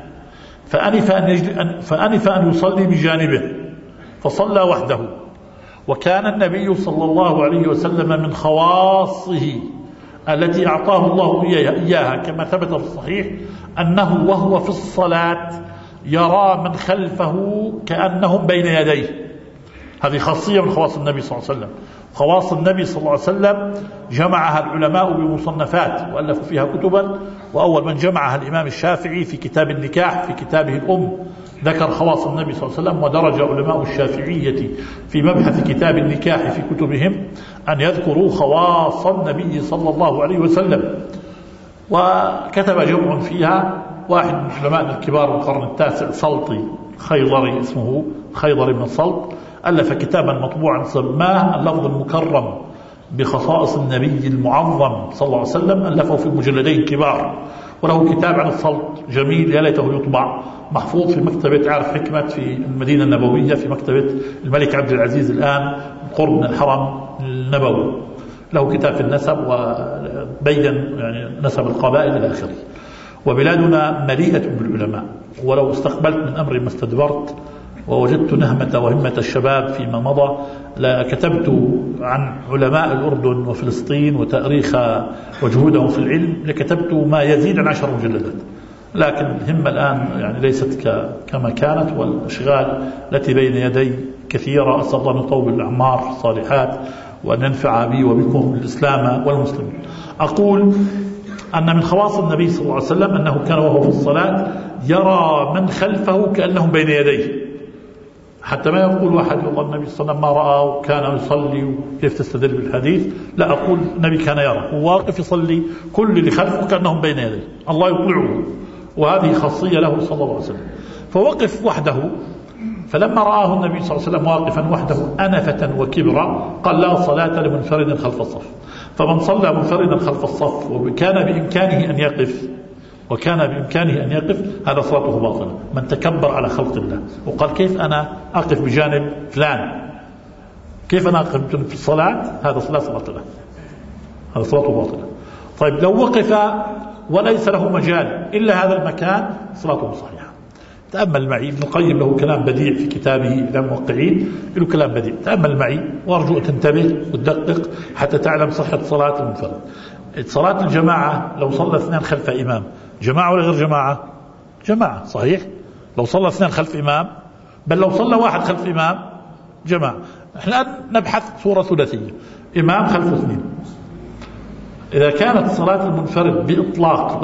فأنف أن يصلي بجانبه فصلى وحده. وكان النبي صلى الله عليه وسلم من خواصه التي أعطاه الله إياها كما ثبت في الصحيح أنه وهو في الصلاة يرى من خلفه كأنهم بين يديه. هذه خاصية من خواص النبي صلى الله عليه وسلم. خواص النبي صلى الله عليه وسلم جمعها العلماء بمصنفات وألفوا فيها كتبا، وأول من جمعها الإمام الشافعي في كتاب النكاح في كتابه الأم، ذكر خواص النبي صلى الله عليه وسلم. ودرج علماء الشافعية في مبحث كتاب النكاح في كتبهم أن يذكروا خواص النبي صلى الله عليه وسلم، وكتب جمع فيها واحد من علماء الكبار من القرن التاسع سلطي خيضري اسمه خيضري بن السلط، ألف كتابا مطبوعا سماه اللفظ المكرم بخصائص النبي المعظم صلى الله عليه وسلم، ألفه في مجلدين كبار، وله كتاب عن السلط جميل يا ليته يطبع محفوظ في مكتبة عارف حكمة في المدينة النبوية في مكتبة الملك عبد العزيز الآن قرب من الحرم النبوي. له كتاب في النسب وبين يعني نسب القبائل إلى آخره. وبلادنا مليئة بالعلماء، ولو استقبلت من أمر ما استدبرت ووجدت نهمة وهمة الشباب فيما مضى لكتبت عن علماء الأردن وفلسطين وتاريخ وجهودهم في العلم، لكتبت ما يزيد عن 10 مجلدات. لكن الهمة الآن يعني ليست كما كانت، والأشغال التي بين يدي كثيرة. أسأل الله أن يطول الأعمار الصالحات وأن ينفع بي وبكم الإسلام والمسلمين. أقول أن من خواص النبي صلى الله عليه وسلم أنه كان وهو في الصلاة يرى من خلفه كأنهم بين يديه، حتى ما يقول واحد والله النبي صلى الله عليه وسلم ما رأى وكان يصلي وكيف تستدل بالحديث. لا، أقول النبي كان يرى، هو واقف يصلي كل اللي خلفه كأنهم بين يديه، الله يطلعه، وهذه خاصية له صلى الله عليه وسلم. فوقف وحده، فلما رآه النبي صلى الله عليه وسلم واقفا وحده أنفة وكبرا قال لا صلاة لمنفرد خلف الصف. فمن صلى منفردا خلف الصف وكان بإمكانه أن يقف هذا صلاته باطلة. من تكبر على خلق الله وقال كيف أنا أقف بجانب فلان، كيف أنا أقف في الصلاة، هذا صلاته باطلة، هذا صلاته باطلة. طيب لو وقف وليس له مجال إلا هذا المكان صلاته صحيحة. تأمل معي، ابن القيم له كلام بديع في كتابه إلى الموقعين، له كلام بديع، تأمل معي وأرجو أن تنتبه وتدقق حتى تعلم صحة صلاة المنفرد. صلاة الجماعة لو صلى 2 خلف إمام جماعة ولا غير جماعة؟ جماعة صحيح. لو صلى 2 خلف إمام، بل لو صلى 1 خلف إمام جماعة. احنا نبحث صورة ثلاثية، إمام خلف 2. إذا كانت صلاة المنفرد بإطلاق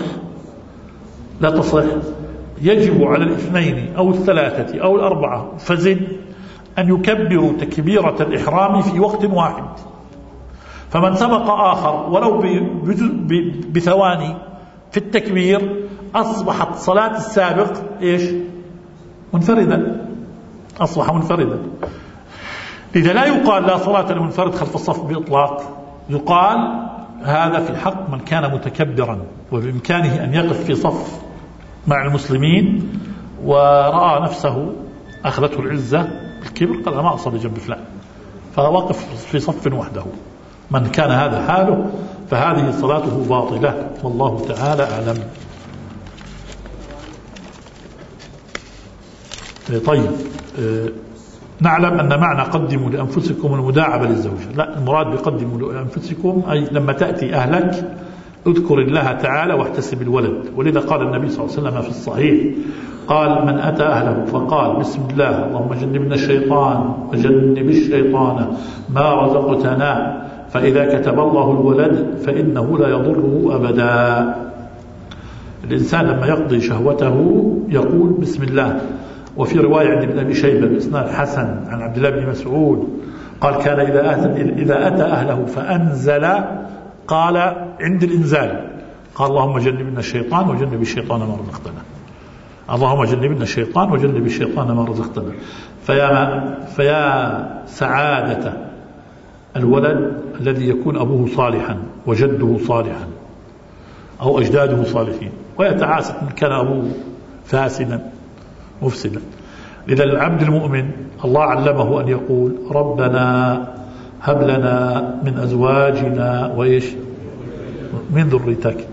لا تصح، يجب على 2 أو 3 أو 4 فزد أن يكبروا تكبيرة الإحرام في وقت واحد، فمن سبق آخر ولو بثواني في التكبير أصبحت صلاة السابق إيش؟ منفردا، أصبح منفردا. إذا لا يقال لا صلاة لمنفرد خلف الصف بإطلاق، يقال هذا في حق من كان متكبرا وبإمكانه أن يقف في صف مع المسلمين ورأى نفسه أخذته العزة بالكبر، قال ما أصلي جنب فلان، فوقف في صف وحده. من كان هذا حاله فهذه صلاته باطلة، والله تعالى أعلم. طيب، نعلم أن معنى قدموا لأنفسكم المداعبة للزوجة، لا، المراد بقدموا لأنفسكم أي لما تأتي أهلك اذكر الله تعالى واحتسب الولد. ولذا قال النبي صلى الله عليه وسلم في الصحيح، قال من أتى أهله فقال بسم الله اللهم جنبنا الشيطان وجنب الشيطان ما رزقتنا، فإذا كتب الله الولد فإنه لا يضره أبدا. الإنسان لما يقضي شهوته يقول بسم الله. وفي رواية عند ابن أبي شيبة بإسناد حسن عن عبد الله بن مسعود قال كان إذا أتى أهله فأنزل، قال عند الإنزال قال اللهم جنبنا الشيطان وجنب الشيطان ما رزقتنا، اللهم جنبنا الشيطان وجنب الشيطان ما رزقتنا. فيا سعادة الولد الذي يكون أبوه صالحا وجده صالحا أو أجداده صالحين، ويتعاسف من كان أبوه فاسدا مفسدا. لذا العبد المؤمن الله علمه أن يقول ربنا هب لنا من أزواجنا وإيش من ذريتك،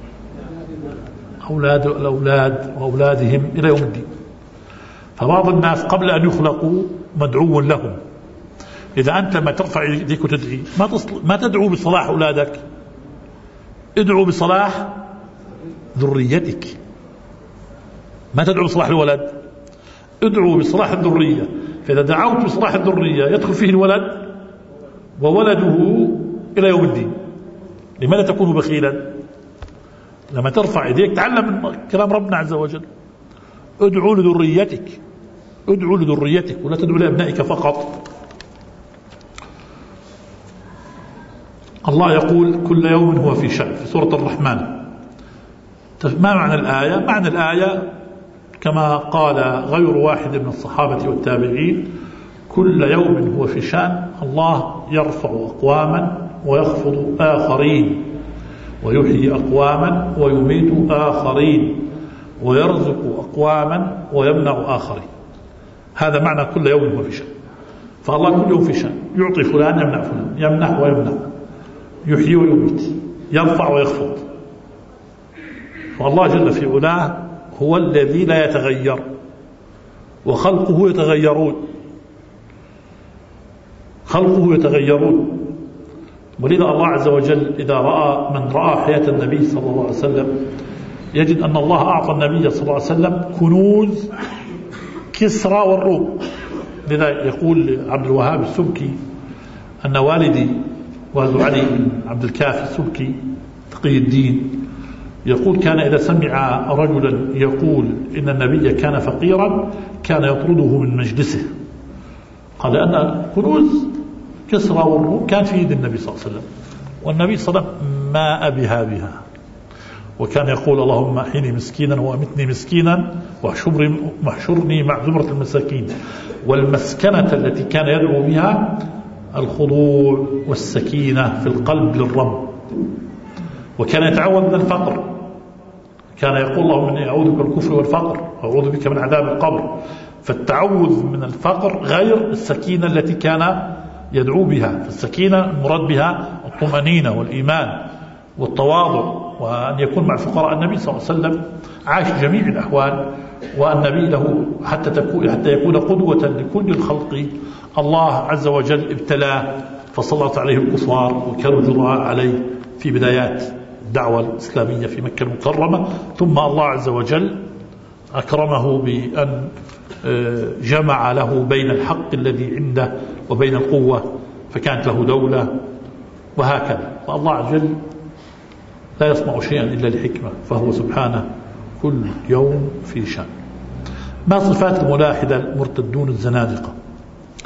الأولاد وأولادهم إلى يوم الدين. فبعض الناس قبل أن يخلقوا مدعو لهم. إذا أنت ما ترفع يديك وتدعي ما تدعو بصلاح أولادك، ادعو بصلاح ذريتك، ما تدعو بصلاح الولد، ادعو بصلاح الذرية. فإذا دعوت بصلاح الذرية يدخل فيه الولد وولده إلى يوم الدين. لماذا تكون بخيلا؟ لما ترفع يديك تعلم من كلام ربنا عز وجل، ادعو لذريتك، ادعو لذريتك ولا تدعو لأبنائك فقط. الله يقول كل يوم هو في شأن في سورة الرحمن. ما معنى الآية؟ معنى الآية كما قال غير واحد من الصحابة والتابعين كل يوم هو في شأن. الله يرفع أقواما ويخفض آخرين، ويحيي أقواما ويميت آخرين، ويرزق أقواما ويمنع آخرين. هذا معنى كل يوم هو في شأن. فالله كل يوم في شأن، يعطي فلان يمنع فلان، يمنح ويمنع، يحيي ويميت، يرفع ويخفض. فالله جل في علاه هو الذي لا يتغير، وخلقه يتغيرون، خلقه يتغيرون. ولذا الله عز وجل إذا رأى من رأى حياة النبي صلى الله عليه وسلم يجد أن الله أعطى النبي صلى الله عليه وسلم كنوز كسرى والروم. لذا يقول عبد الوهاب السبكي أن والدي والد علي بن عبد الكافي السبكي تقي الدين يقول كان إذا سمع رجلا يقول إن النبي كان فقيرا كان يطرده من مجلسه. قال أن كنوز كسرى والروم كان في يد النبي صلى الله عليه وسلم، والنبي صلى الله عليه وسلم ما أبها بها، وكان يقول اللهم أحيني مسكينا وأمتني مسكينا واحشرني مع زمرة المساكين. والمسكنة التي كان يدعو بها الخضوع والسكينة في القلب للرب. وكان يتعوذ من الفقر، كان يقول اللهم إني أعوذ بك من الكفر والفقر وأعوذ بك من عذاب القبر. فالتعوذ من الفقر غير السكينة التي كان يدعو بها. فالسكينة المراد بها الطمأنينة والإيمان والتواضع، وأن يكون مع فقراء النبي صلى الله عليه وسلم عاش جميع الأحوال، والنبي له حتى يكون قدوة لكل الخلق. الله عز وجل ابتلاه فسلط عليه الكفار وكانوا ذراع عليه في بدايات الدعوة الإسلامية في مكة المكرمة. ثم الله عز وجل أكرمه بأن جمع له بين الحق الذي عنده وبين القوة، فكانت له دولة، وهكذا. فالله عز وجل لا يصنع شيئا إلا لحكمة، فهو سبحانه كل يوم في شأن. ما صفات الملاحدة المرتدون الزنادقة؟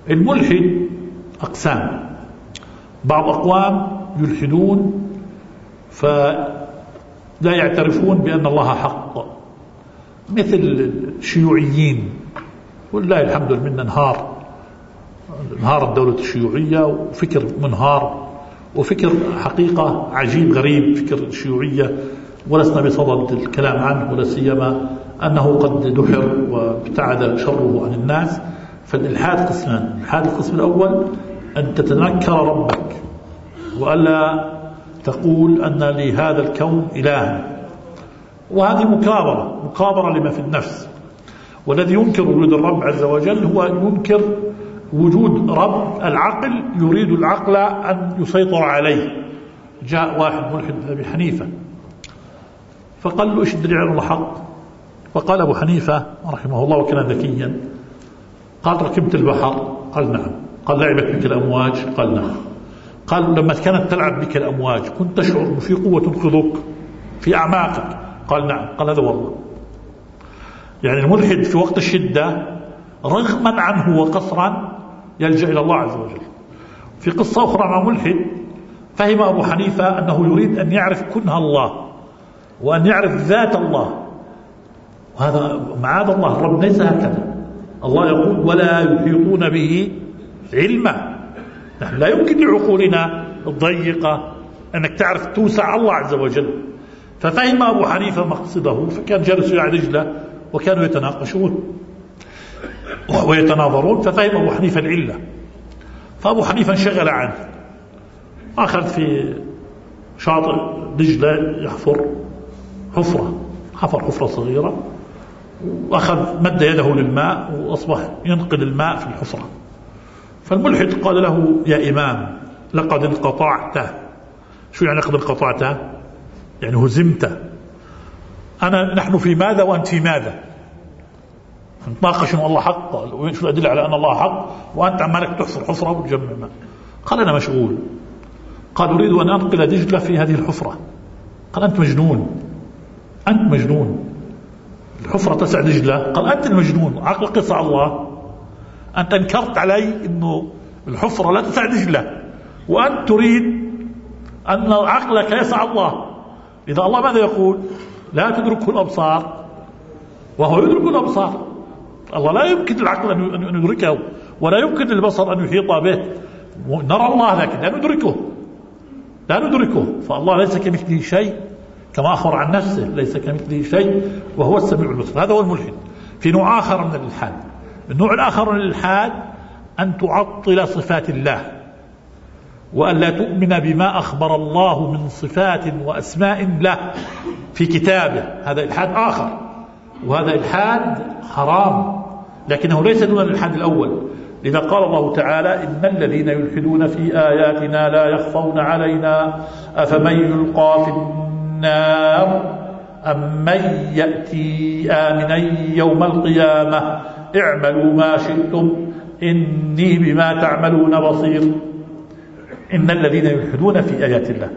الملحد أقسام. بعض أقوام يلحدون فلا يعترفون بأن الله حق، مثل الشيوعيين، والله الحمد لله من انهار الدولة الشيوعية، وفكر منهار، وفكر حقيقة عجيب غريب فكر الشيوعية، ولسنا بصدد الكلام عنه، ولا سيما أنه قد دحر وابتعد شره عن الناس. فالإلحاد قسمان. الإلحاد القسم الأول أن تتنكر ربك، وألا تقول أن لهذا الكون إلها، وهذه مكابرة لما في النفس. والذي ينكر وجود الرب عز وجل هو ينكر وجود رب. العقل يريد العقل أن يسيطر عليه. جاء واحد ملحد أبي حنيفة فقال له: إيش الدليل على الله حق؟ فقال أبو حنيفة رحمه الله وكان ذكيا، قال: ركبت البحر؟ قال: نعم. قال: لعبت بك الأمواج؟ قال: نعم. قال: لما كانت تلعب بك الأمواج كنت تشعر في قوة تنقذك في أعماقك؟ قال: نعم. قال: هذا والله. يعني الملحد في وقت الشدة رغما عنه وقصرا يلجأ إلى الله عز وجل. في قصة أخرى مع ملحد فهم أبو حنيفة أنه يريد أن يعرف كنه الله وأن يعرف ذات الله، وهذا معاذ الله، الرب ليس هكذا. الله يقول: ولا يحيطون به علما. نحن لا يمكن لعقولنا الضيقة أنك تعرف توسع الله عز وجل. ففهم أبو حنيفة مقصده، فكان جالس على رجله وكانوا يتناقشون ويتناظرون، ففهم أبو حنيفة العلة. فأبو حنيفة انشغل عنه، أخذ في شاطئ دجلة يحفر حفرة صغيرة، وأخذ مد يده للماء وأصبح ينقل الماء في الحفرة. فالملحد قال له: يا إمام، لقد انقطعته. شو يعني لقد انقطعته؟ يعني هزمت. نحن في ماذا وأنت في ماذا؟ نتناقش أن الله حق، شو الأدلة على أن الله حق وأنت عمالك تحفر حفرة وتجمع ماء؟ قال: أنا مشغول. قال: أريد أن أنقل دجلة في هذه الحفرة. قال: أنت مجنون، الحفرة تسع دجلة. قال: أنت المجنون، عقلك يسع الله. أنت انكرت علي أنه الحفرة لا تسع دجلة، وأنت تريد أن عقلك يسع الله. إذا الله ماذا يقول؟ لا تدركه الأبصار وهو يدرك الأبصار. الله لا يمكن العقل أن يدركه، ولا يمكن للبصر أن يحيط به. نرى الله لكن لا ندركه. فالله ليس كمثله شيء، كما أخبر عن نفسه: ليس كمثله شيء وهو السميع البصير. هذا هو الملحد. في نوع آخر من الإلحاد. النوع الآخر من الإلحاد أن تعطل صفات الله، وأن لا تؤمن بما أخبر الله من صفات وأسماء له في كتابه. هذا إلحاد آخر، وهذا إلحاد حرام، لكنه ليس دون الإلحاد الأول. لذا قال الله تعالى: إن الذين يلحدون في آياتنا لا يخفون علينا أفمن يلقى في النار أم من يأتي آمنا يوم القيامة اعملوا ما شئتم إني بما تعملون بصير. إن الذين يلحدون في آيات الله،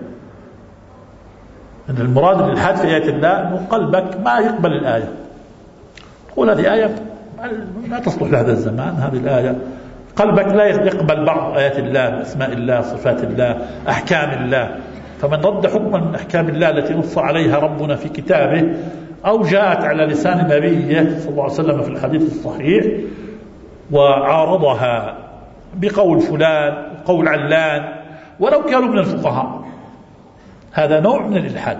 إن المراد الإلحاد في آيات الله أنه قلبك ما يقبل الآية، تقول هذه آية ما تصلح لهذا الزمان، هذه الآية قلبك لا يقبل بعض آيات الله، أسماء الله، صفات الله، أحكام الله. فمن رد حكما من أحكام الله التي نص عليها ربنا في كتابه أو جاءت على لسان نبيه صلى الله عليه وسلم في الحديث الصحيح وعارضها بقول فلان وقول علان ولو كانوا من الفقهاء، هذا نوع من الإلحاد.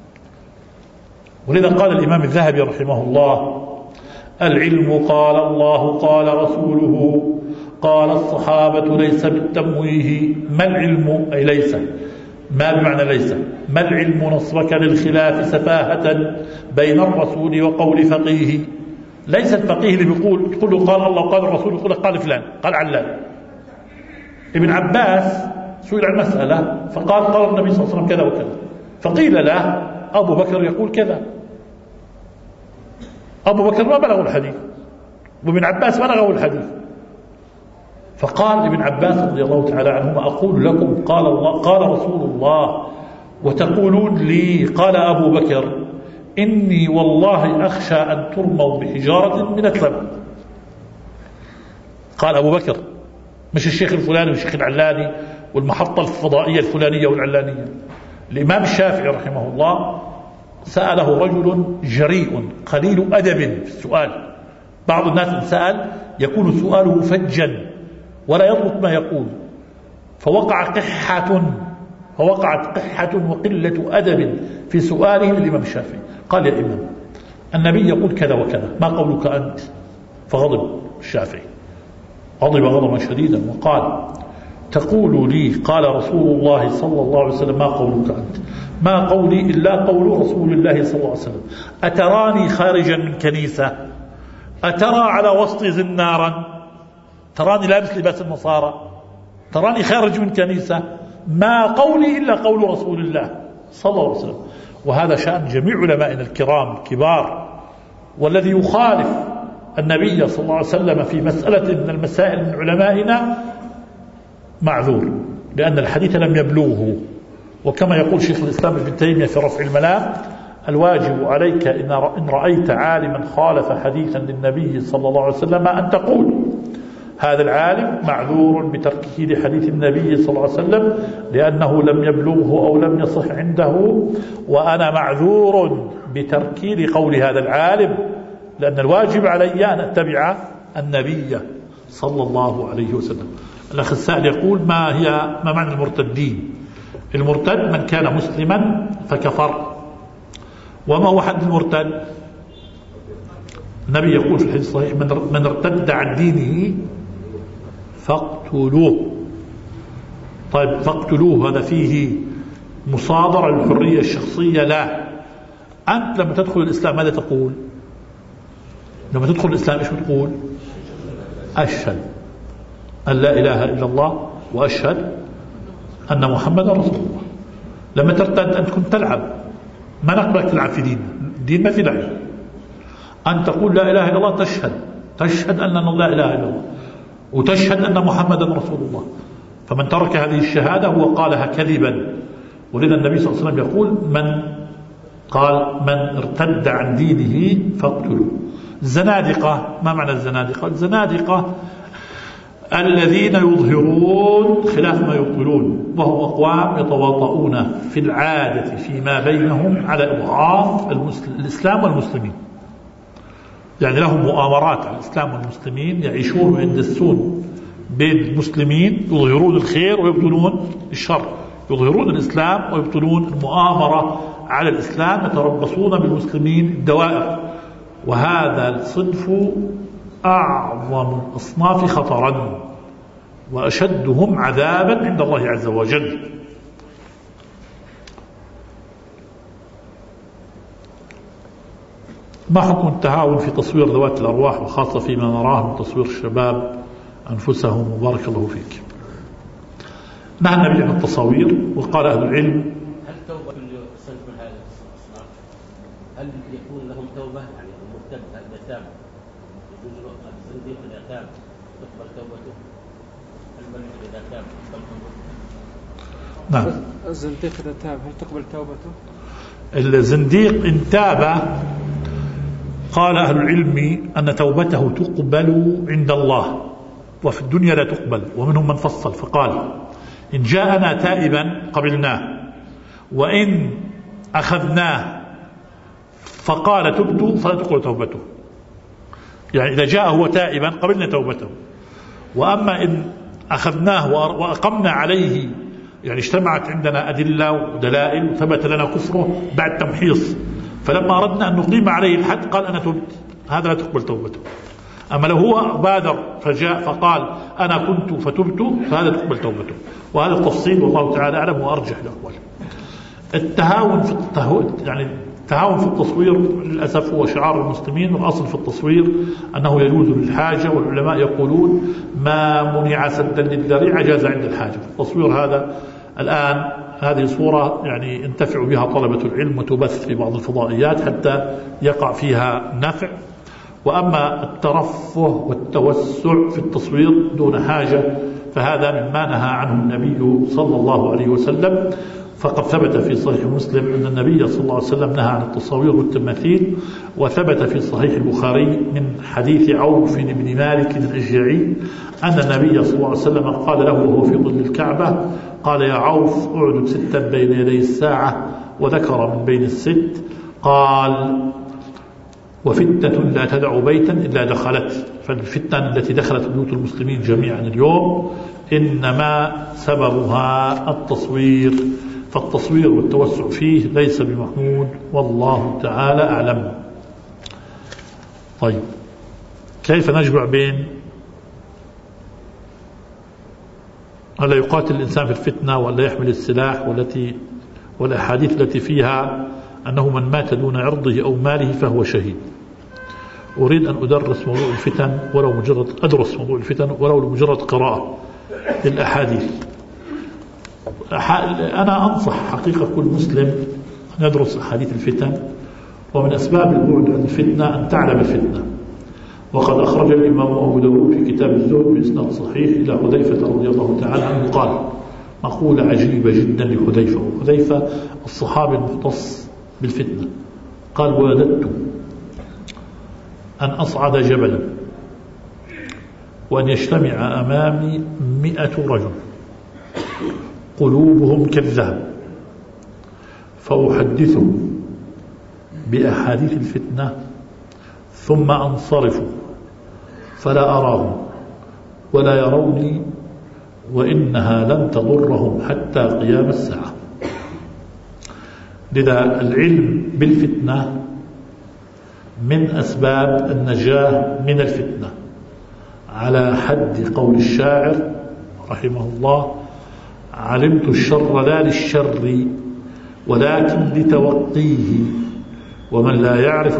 ولذا قال الإمام الذهبي رحمه الله: العلم قال الله قال رسوله قال الصحابة ليس بالتمويه. ما العلم؟ أي ليس، ما بمعنى ليس. ما العلم نصبك للخلاف سفاهة بين الرسول وقول فقيه. ليس الفقيه اللي بيقول تقول له قال الله وقال الرسول يقول قال فلان قال علان. ابن عباس سئل عن مسألة فقال قال النبي صلى الله عليه وسلم كذا وكذا، فقيل له أبو بكر يقول كذا. أبو بكر ما بلغوا الحديث وابن عباس بلغوا الحديث، فقال ابن عباس رضي الله تعالى عنهما: أقول لكم قال الله قال رسول الله وتقولون لي قال أبو بكر، إني والله أخشى أن ترموا بحجارة من السماء. قال أبو بكر مش الشيخ الفلاني والشيخ العلاني والمحطة الفضائية الفلانية والعلانية. الإمام الشافعي رحمه الله سأله رجل جريء قليل أدب في السؤال. بعض الناس إن سأل يكون سؤاله فجا ولا يضبط ما يقول، فوقعت قحة وقلة أدب في سؤاله للإمام الشافعي. قال: يا إمام، النبي يقول كذا وكذا، ما قولك أنت؟ فغضب الشافعي، غضب غضبا شديدا وقال: تقول لي قال رسول الله صلى الله عليه وسلم، ما قولك أنت؟ ما قولي إلا قول رسول الله صلى الله عليه وسلم. أتراني خارجا من كنيسة؟ أترى على وسطي زنارا؟ تراني لابس لباس النصارى؟ تراني خارج من كنيسة؟ ما قولي إلا قول رسول الله صلى الله عليه وسلم. وهذا شأن جميع علمائنا الكرام الكبار، والذي يخالف النبي صلى الله عليه وسلم في مسألة من المسائل من علمائنا معذور، لأن الحديث لم يبلغه. وكما يقول شيخ الإسلام ابن تيمية في رفع الملام: الواجب عليك إن رأيت عالما خالف حديثا للنبي صلى الله عليه وسلم أن تقول هذا العالم معذور بتركه لحديث النبي صلى الله عليه وسلم لأنه لم يبلغه أو لم يصح عنده، وأنا معذور بتركي لقول هذا العالم، لأن الواجب علي أن أتبع النبي صلى الله عليه وسلم. الأخ السائل يقول: ما معنى المرتدين؟ المرتد من كان مسلما فكفر. وما هو حد المرتد؟ النبي يقول في الحديث الصحيح: من ارتد عن دينه فاقتلوه. طيب، فاقتلوه هذا فيه مصادرة للحرية الشخصية؟ لا. أنت لما تدخل الإسلام ماذا تقول؟ لما تدخل الإسلام إيش بتقول؟ أشهد أن لا إله إلا الله وأشهد أن محمدا رسول الله. لما ترتد أنت كنت تلعب، ما نقبلك تلعب في دين ما في لعب. أن تقول لا إله إلا الله، تشهد أن لا إله إلا الله وتشهد أن محمدا رسول الله. فمن ترك هذه الشهادة هو قالها كذبا. ولذا النبي صلى الله عليه وسلم يقول: من ارتد عن دينه فاقتلوه. الزنادقة، ما معنى الزنادقة؟ الزنادقة الذين يظهرون خلاف ما يبطلون، وهم أقوام يتواطؤون في العادة فيما بينهم على إضعاف الإسلام والمسلمين. يعني لهم مؤامرات على الإسلام والمسلمين، يعيشون ويندسون بين المسلمين، يظهرون الخير ويبطلون الشر، يظهرون الإسلام ويبطلون المؤامرة على الإسلام، يتربصون بالمسلمين الدوائر. وهذا الصنف أعظم الأصناف خطرا وأشدهم عذابا عند الله عز وجل. ما حكم التهاون في تصوير ذوات الأرواح، وخاصة فيما نراه من تصوير الشباب أنفسهم؟ وبارك الله فيك. نهى النبي عن التصاوير، وقال أهل العلم: هل توبة الصنف من هذا الأصناف؟ هل يكون لهم توبة؟ يعني المرتد إذا تاب، يجوز له الزنديق إذا تاب تقبل توبته؟ الملك إذا تاب تقبل توبته؟ نعم. الزنديق إذا تاب هل تقبل توبته؟ الزنديق إن تاب قال أهل العلم أن توبته تقبل عند الله، وفي الدنيا لا تقبل. ومنهم من فصل فقال: إن جاءنا تائبا قبلناه، وإن أخذناه فقال تبت فلا تقبل توبته. يعني إذا جاء هو تائبا قبلنا توبته، وأما إن أخذناه وأقمنا عليه، يعني اجتمعت عندنا أدلة ودلائل وثبت لنا كفره بعد تمحيص، فلما أردنا أن نقيم عليه الحد قال أنا تبت، هذا لا تقبل توبته. أما لو هو بادر فجاء فقال أنا كنت فتبت فهذا تقبل توبته. وهذا التفصيل والله تعالى أعلم وأرجح الأقوال. التهاون في التصوير للأسف هو شعار المسلمين، والأصل في التصوير أنه يجوز للحاجة، والعلماء يقولون ما منع سدا للذريعة جاز عند الحاجة. التصوير هذا الآن هذه صورة يعني ينتفع بها طلبة العلم وتبث في بعض الفضائيات حتى يقع فيها نفع. وأما الترفه والتوسع في التصوير دون حاجة فهذا مما نهى عنه النبي صلى الله عليه وسلم. فقد ثبت في صحيح مسلم أن النبي صلى الله عليه وسلم نهى عن التصاوير والتماثيل، وثبت في صحيح البخاري من حديث عوف بن مالك الأشجعي أن النبي صلى الله عليه وسلم قال له وهو في ظل الكعبة، قال يا عوف اعدد 6 بين يدي الساعة، وذكر من بين الست قال وفتنة لا تدع بيتا إلا دخلت. فالفتنة التي دخلت بيوت المسلمين جميعا اليوم إنما سببها التصوير، فالتصوير والتوسع فيه ليس بمحمود، والله تعالى أعلم. طيب، كيف نجمع بين ألا يقاتل الإنسان في الفتنة ولا يحمل السلاح والأحاديث التي فيها أنه من مات دون عرضه أو ماله فهو شهيد؟ أريد أن أدرس موضوع الفتن أدرس موضوع الفتن ولو لمجرد قراءة للأحاديث. أنا أنصح حقيقة كل مسلم أن يدرس أحاديث الفتن، ومن أسباب البعد عن الفتنة أن تعلم الفتنة. وقد أخرج الإمام أبو داود في كتاب الزهد بإسناد صحيح إلى حذيفة رضي الله تعالى عنه قال مقولة عجيبة جدا لحذيفة، وحذيفة الصحابي المختص بالفتنة، قال وددت أن أصعد جبلا وأن يجتمع أمامي 100 رجل قلوبهم كالذهب، فأحدثهم بأحاديث الفتنة ثم أنصرف فلا أراهم ولا يروني، وإنها لن تضرهم حتى قيام الساعة. لذا العلم بالفتنة من أسباب النجاة من الفتنة، على حد قول الشاعر رحمه الله علمت الشر لا للشر ولكن لتوقيه، ومن لا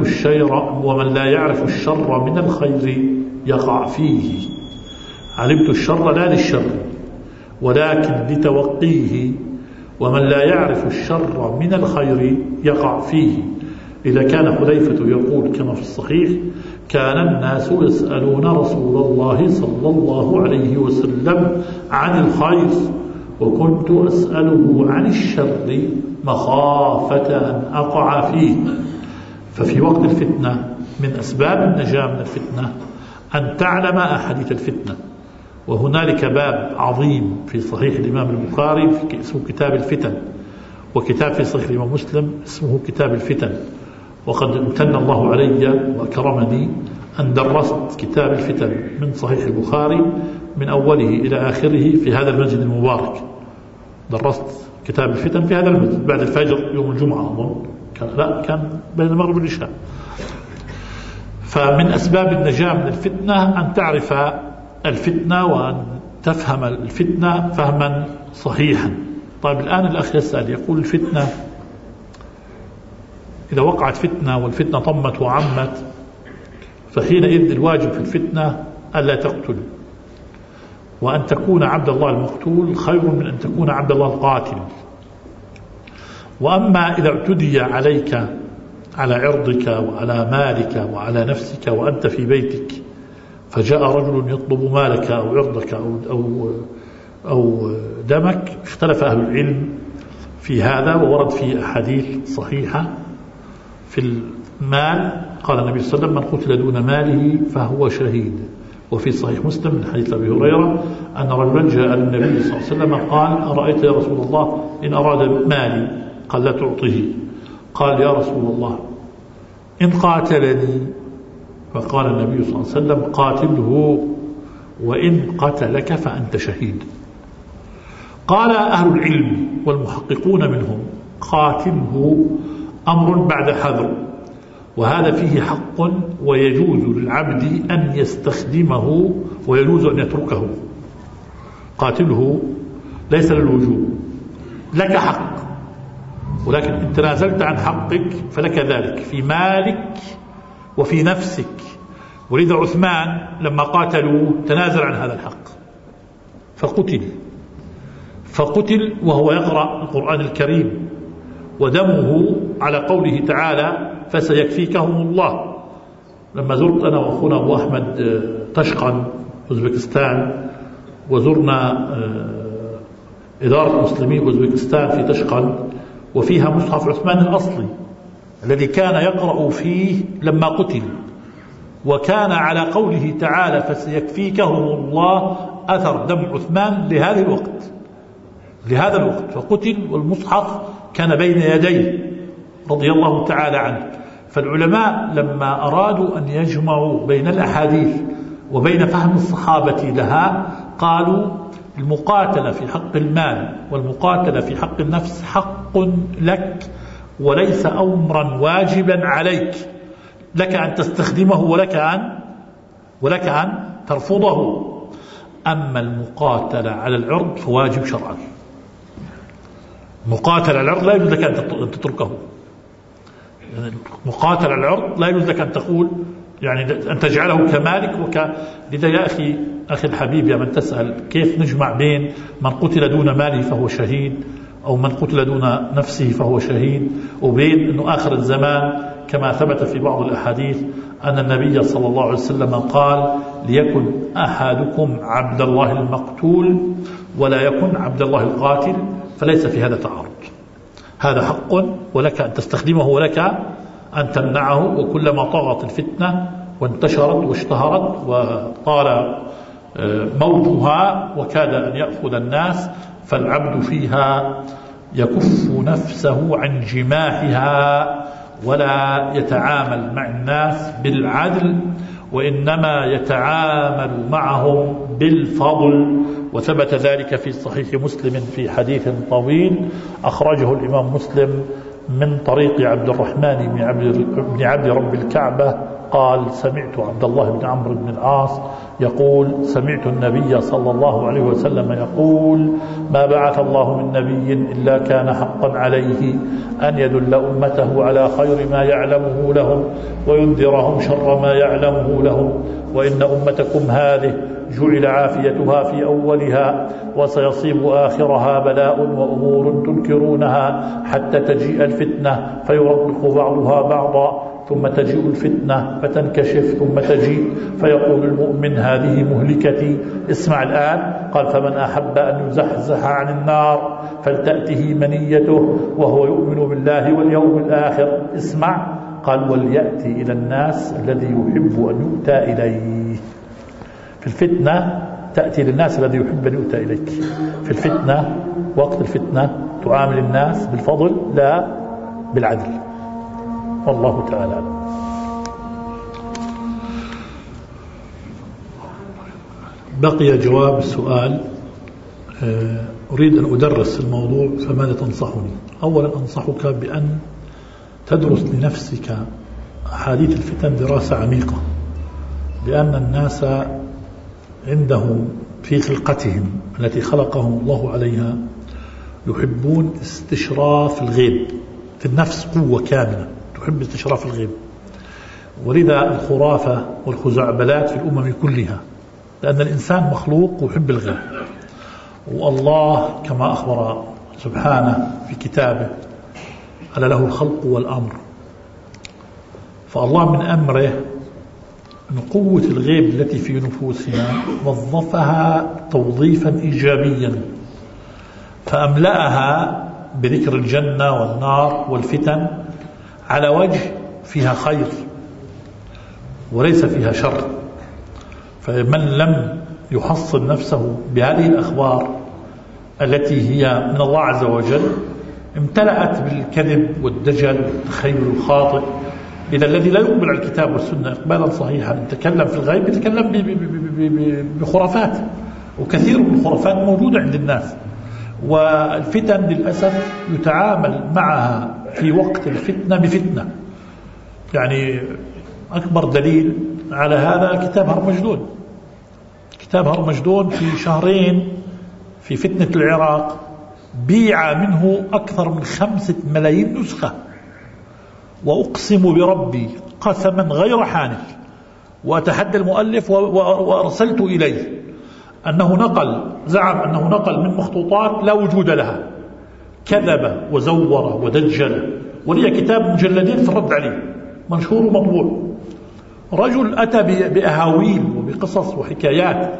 يعرف الشر من الخير يقع فيه. علمت الشر لا للشر ولكن لتوقيه، ومن لا يعرف الشر من الخير يقع فيه. إذا كان حذيفة يقول كما في الصحيح كان الناس يسألون رسول الله صلى الله عليه وسلم عن الخير وكنت أسأله عن الشر مخافة أن أقع فيه. ففي وقت الفتنة من أسباب النجاة من الفتنة أن تعلم أحاديث الفتنة. وهنالك باب عظيم في صحيح الإمام البخاري اسمه كتاب الفتن، وكتاب في صحيح الإمام مسلم اسمه كتاب الفتن. وقد امتن الله علي وأكرمني أن درست كتاب الفتن من صحيح البخاري من أوله إلى آخره في هذا المسجد المبارك. درست كتاب الفتن في هذا المسجد بعد الفجر يوم الجمعة أظن، كان بين المغرب والعشاء. فمن أسباب النجاة من الفتنة أن تعرف الفتنة وأن تفهم الفتنة فهما صحيحا. طيب، الآن الأخ يسأل يقول الفتنة إذا وقعت فتنة والفتنة طمت وعمت فحينئذ الواجب في الفتنة ألا تقتل، وأن تكون عبد الله المقتول خير من أن تكون عبد الله القاتل. وأما إذا اعتدي عليك على عرضك وعلى مالك وعلى نفسك وأنت في بيتك، فجاء رجل يطلب مالك أو عرضك أو دمك، اختلف أهل العلم في هذا، وورد في أحاديث صحيحة في المال. قال النبي صلى الله عليه وسلم من قتل دون ماله فهو شهيد. وفي صحيح مسلم من حديث أبي هريرة أن رجلا جاء للنبي صلى الله عليه وسلم قال أرأيت يا رسول الله إن أراد مالي؟ قال لا تعطيه. قال يا رسول الله إن قاتلني؟ فقال النبي صلى الله عليه وسلم قاتله وإن قتلك فأنت شهيد. قال أهل العلم والمحققون منهم قاتله أمر بعد حذر، وهذا فيه حق ويجوز للعبد أن يستخدمه ويجوز أن يتركه. قاتله ليس للوجوب، لك حق، ولكن إن تنازلت عن حقك فلك ذلك في مالك وفي نفسك. ولذا عثمان لما قاتلوه تنازل عن هذا الحق فقتل وهو يقرأ القرآن الكريم، ودمه على قوله تعالى فسيكفيكهم الله. لما زرت أنا وأخونا أبو أحمد طشقان أوزبكستان وزرنا إدارة مسلمي أوزبكستان في تشقند، وفيها مصحف عثمان الأصلي الذي كان يقرأ فيه لما قتل، وكان على قوله تعالى فسيكفيكهم الله أثر دم عثمان لهذا الوقت فقتل، والمصحف كان بين يديه رضي الله تعالى عنه. فالعلماء لما أرادوا أن يجمعوا بين الأحاديث وبين فهم الصحابة لها قالوا المقاتلة في حق المال والمقاتلة في حق النفس حق لك وليس أمرا واجبا عليك، لك أن تستخدمه ولك أن ترفضه. أما المقاتلة على العرض فواجب شرعا. مقاتلة على العرض لا يجوز لك أن تتركه. مقاتلة على العرض لا يجوز لك أن تقول يعني أن تجعله كمالك لذا يا أخي الحبيب يا من تسأل كيف نجمع بين من قتل دون ماله فهو شهيد أو من قتل دون نفسه فهو شهيد، وبين أنه آخر الزمان كما ثبت في بعض الأحاديث أن النبي صلى الله عليه وسلم قال ليكن أحدكم عبد الله المقتول ولا يكن عبد الله القاتل، فليس في هذا تعارض. هذا حق ولك أن تستخدمه ولك أن تمنعه. وكلما طغت الفتنة وانتشرت واشتهرت وطال موجها وكاد أن يأخذ الناس، فالعبد فيها يكف نفسه عن جماحها ولا يتعامل مع الناس بالعدل، وإنما يتعامل معهم بالفضل. وثبت ذلك في صحيح مسلم في حديث طويل أخرجه الإمام مسلم من طريق عبد الرحمن بن عبد رب الكعبة قال سمعت عبد الله بن عمرو بن العاص يقول سمعت النبي صلى الله عليه وسلم يقول ما بعث الله من نبي إلا كان حقا عليه أن يدل أمته على خير ما يعلمه لهم وينذرهم شر ما يعلمه لهم، وإن أمتكم هذه جعل عافيتها في أولها وسيصيب آخرها بلاء وأمور تنكرونها حتى تجيء الفتنة فيربخ بعضها بعضا، ثم تجيء الفتنة فتنكشف ثم تجيء فيقول المؤمن هذه مهلكتي. اسمع الآن قال فمن أحب أن يزحزح عن النار فلتأته منيته وهو يؤمن بالله واليوم الآخر. اسمع قال وليأتي إلى الناس الذي يحب أن يؤتى إليه. في الفتنة تأتي للناس الذي يحب أن يؤتى إليك. في الفتنة وقت الفتنة تعامل الناس بالفضل لا بالعدل. والله تعالى أعلم. بقي جواب السؤال. أريد أن أدرس الموضوع فماذا تنصحني؟ أولا أنصحك بأن تدرس لنفسك أحاديث الفتن دراسة عميقة، لأن الناس عندهم في خلقتهم التي خلقهم الله عليها يحبون استشراف الغيب. في النفس قوة كاملة تحب استشراف الغيب، ولذا الخرافة والخزعبلات في الأمم كلها، لأن الإنسان مخلوق ويحب الغيب. والله كما أخبر سبحانه في كتابه ألا له الخلق والأمر، فالله من أمره أن قوة الغيب التي في نفوسنا وظفها توظيفا إيجابيا، فأملأها بذكر الجنة والنار والفتن على وجه فيها خير وليس فيها شر. فمن لم يحصن نفسه بهذه الأخبار التي هي من الله عز وجل امتلأت بالكذب والدجل والتخيل الخاطئ. إذا الذي لا يقبل على الكتاب والسنة إقبالا صحيحا يتكلم في الغيب يتكلم بخرافات، وكثير من الخرافات موجودة عند الناس. والفتن للأسف يتعامل معها في وقت الفتنة بفتنة. يعني أكبر دليل على هذا كتاب هرمجدون. كتاب هرمجدون في شهرين في فتنة العراق بيع منه أكثر من 5 ملايين نسخة، وأقسم بربي قسما غير حانث وأتحدى المؤلف وأرسلت إليه أنه زعم أنه نقل من مخطوطات لا وجود لها، كذب وزور ودجل، ولي كتاب مجلدين في الرد عليه منشور ومطبوع. رجل أتى بأهاويل وبقصص وحكايات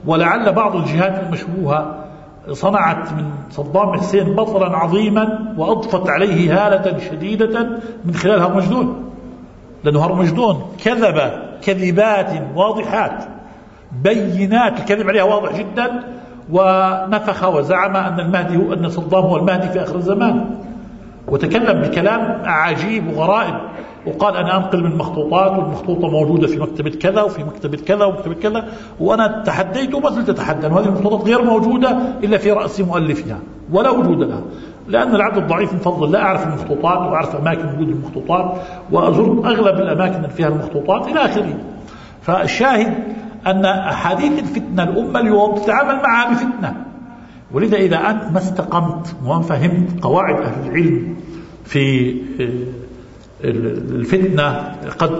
ولعل بعض الجهات المشبوهة صنعت من صدام حسين بطلا عظيما وأضفت عليه هالة شديدة من خلال هرمجدون، لأنه هرمجدون كذب كذبات واضحات بينات، الكذب عليها واضح جدا، ونفخ وزعم أن صدام هو المهدي في آخر الزمان، وتكلم بكلام عجيب وغرائب، وقال أنا أنقل من مخطوطات، والمخطوطة موجودة في مكتبة كذا وفي مكتبة كذا ومكتبة كذا، وأنا تحديت وما زلت أتحدى، وهذه المخطوطات غير موجودة إلا في رأس مؤلفها ولا وجود لها، لأن العبد الضعيف من فضل الله أعرف المخطوطات وأعرف أماكن وجود المخطوطات وأزور أغلب الأماكن اللي فيها المخطوطات إلى آخره. فالشاهد أن أحاديث الفتنة الأمة اليوم تتعامل معها بفتنة، ولذا إذا أنت ما استقمت وما فهمت قواعد أهل العلم في الفتنة قد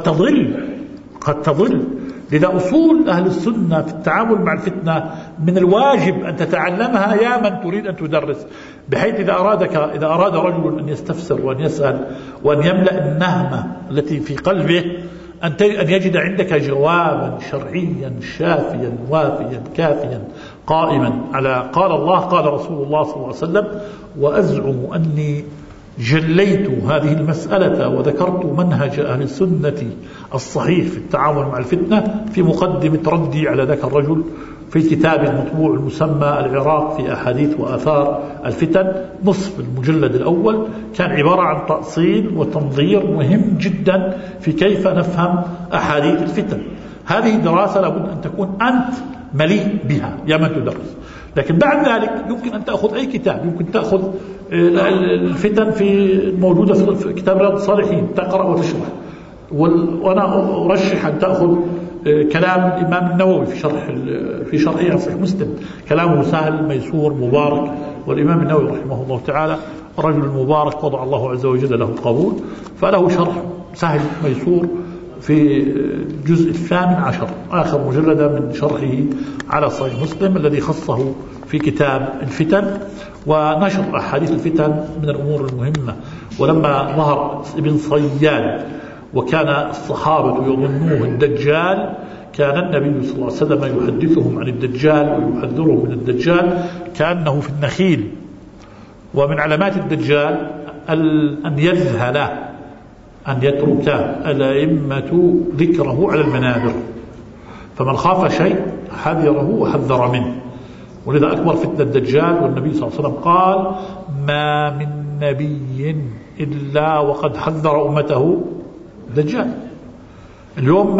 تضل. لذا أصول أهل السنة في التعامل مع الفتنة من الواجب أن تتعلمها يا من تريد أن تدرس، بحيث إذا أراد رجل أن يستفسر وأن يسأل وأن يملأ النهمة التي في قلبه أن يجد عندك جوابا شرعيا شافيا وافيا كافيا قائما على قال الله قال رسول الله صلى الله عليه وسلم. وأزعم أني جليت هذه المسألة وذكرت منهج أهل السنة الصحيح في التعامل مع الفتنة في مقدمة ردي على ذاك الرجل في كتاب المطبوع المسمى العراق في أحاديث وآثار الفتن. نصف المجلد الأول كان عبارة عن تأصيل وتنظير مهم جدا في كيف نفهم أحاديث الفتن. هذه دراسة لابد أن تكون أنت مليء بها يا من تدرس. لكن بعد ذلك يمكن أن تأخذ أي كتاب، يمكن تأخذ الفتن في موجودة في كتاب رياض الصالحين تقرأ وتشرح، وأنا أرشح أن تأخذ كلام الإمام النووي في شرحه صحيح مسلم، كلامه سهل ميسور مبارك، والإمام النووي رحمه الله تعالى رجل مبارك وضع الله عز وجل له القبول، فله شرح سهل ميسور في الجزء 18 آخر مجلدة من شرحه على صحيح مسلم الذي خصه في كتاب الفتن ونشر أحاديث الفتن من الأمور المهمة. ولما ظهر ابن صياد وكان الصحابة يظنوه الدجال، كان النبي صلى الله عليه وسلم يحدثهم عن الدجال ويحذرهم من الدجال كأنه في النخيل. ومن علامات الدجال أن يذهل، أن يترك الأئمة ذكره على المنابر، فمن خاف شيء حذره وحذر منه. ولذا أكبر فتنة الدجال، والنبي صلى الله عليه وسلم قال ما من نبي إلا وقد حذر أمته الدجال. اليوم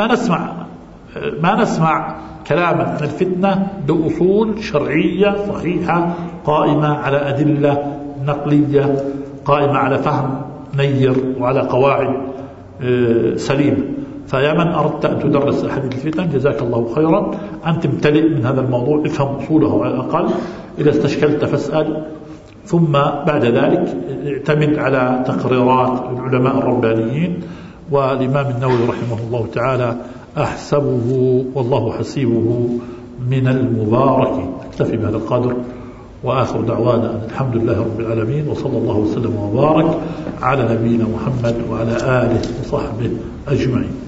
ما نسمع كلاما عن الفتنة بأصول شرعية صحيحة قائمة على أدلة نقلية قائمة على فهم نير وعلى قواعد سليمة. فيا من أردت أن تدرس أحاديث الفتن جزاك الله خيرا، أن تمتلئ من هذا الموضوع، افهم أصوله على الأقل، إذا استشكلت فاسأل، ثم بعد ذلك اعتمد على تقريرات العلماء الربانيين. والإمام النووي رحمه الله تعالى أحسبه والله حسيبه من المبارك. اكتفي بهذا القدر، وآخر دعوانا أن الحمد لله رب العالمين، وصلى الله وسلم وبارك على نبينا محمد وعلى آله وصحبه أجمعين.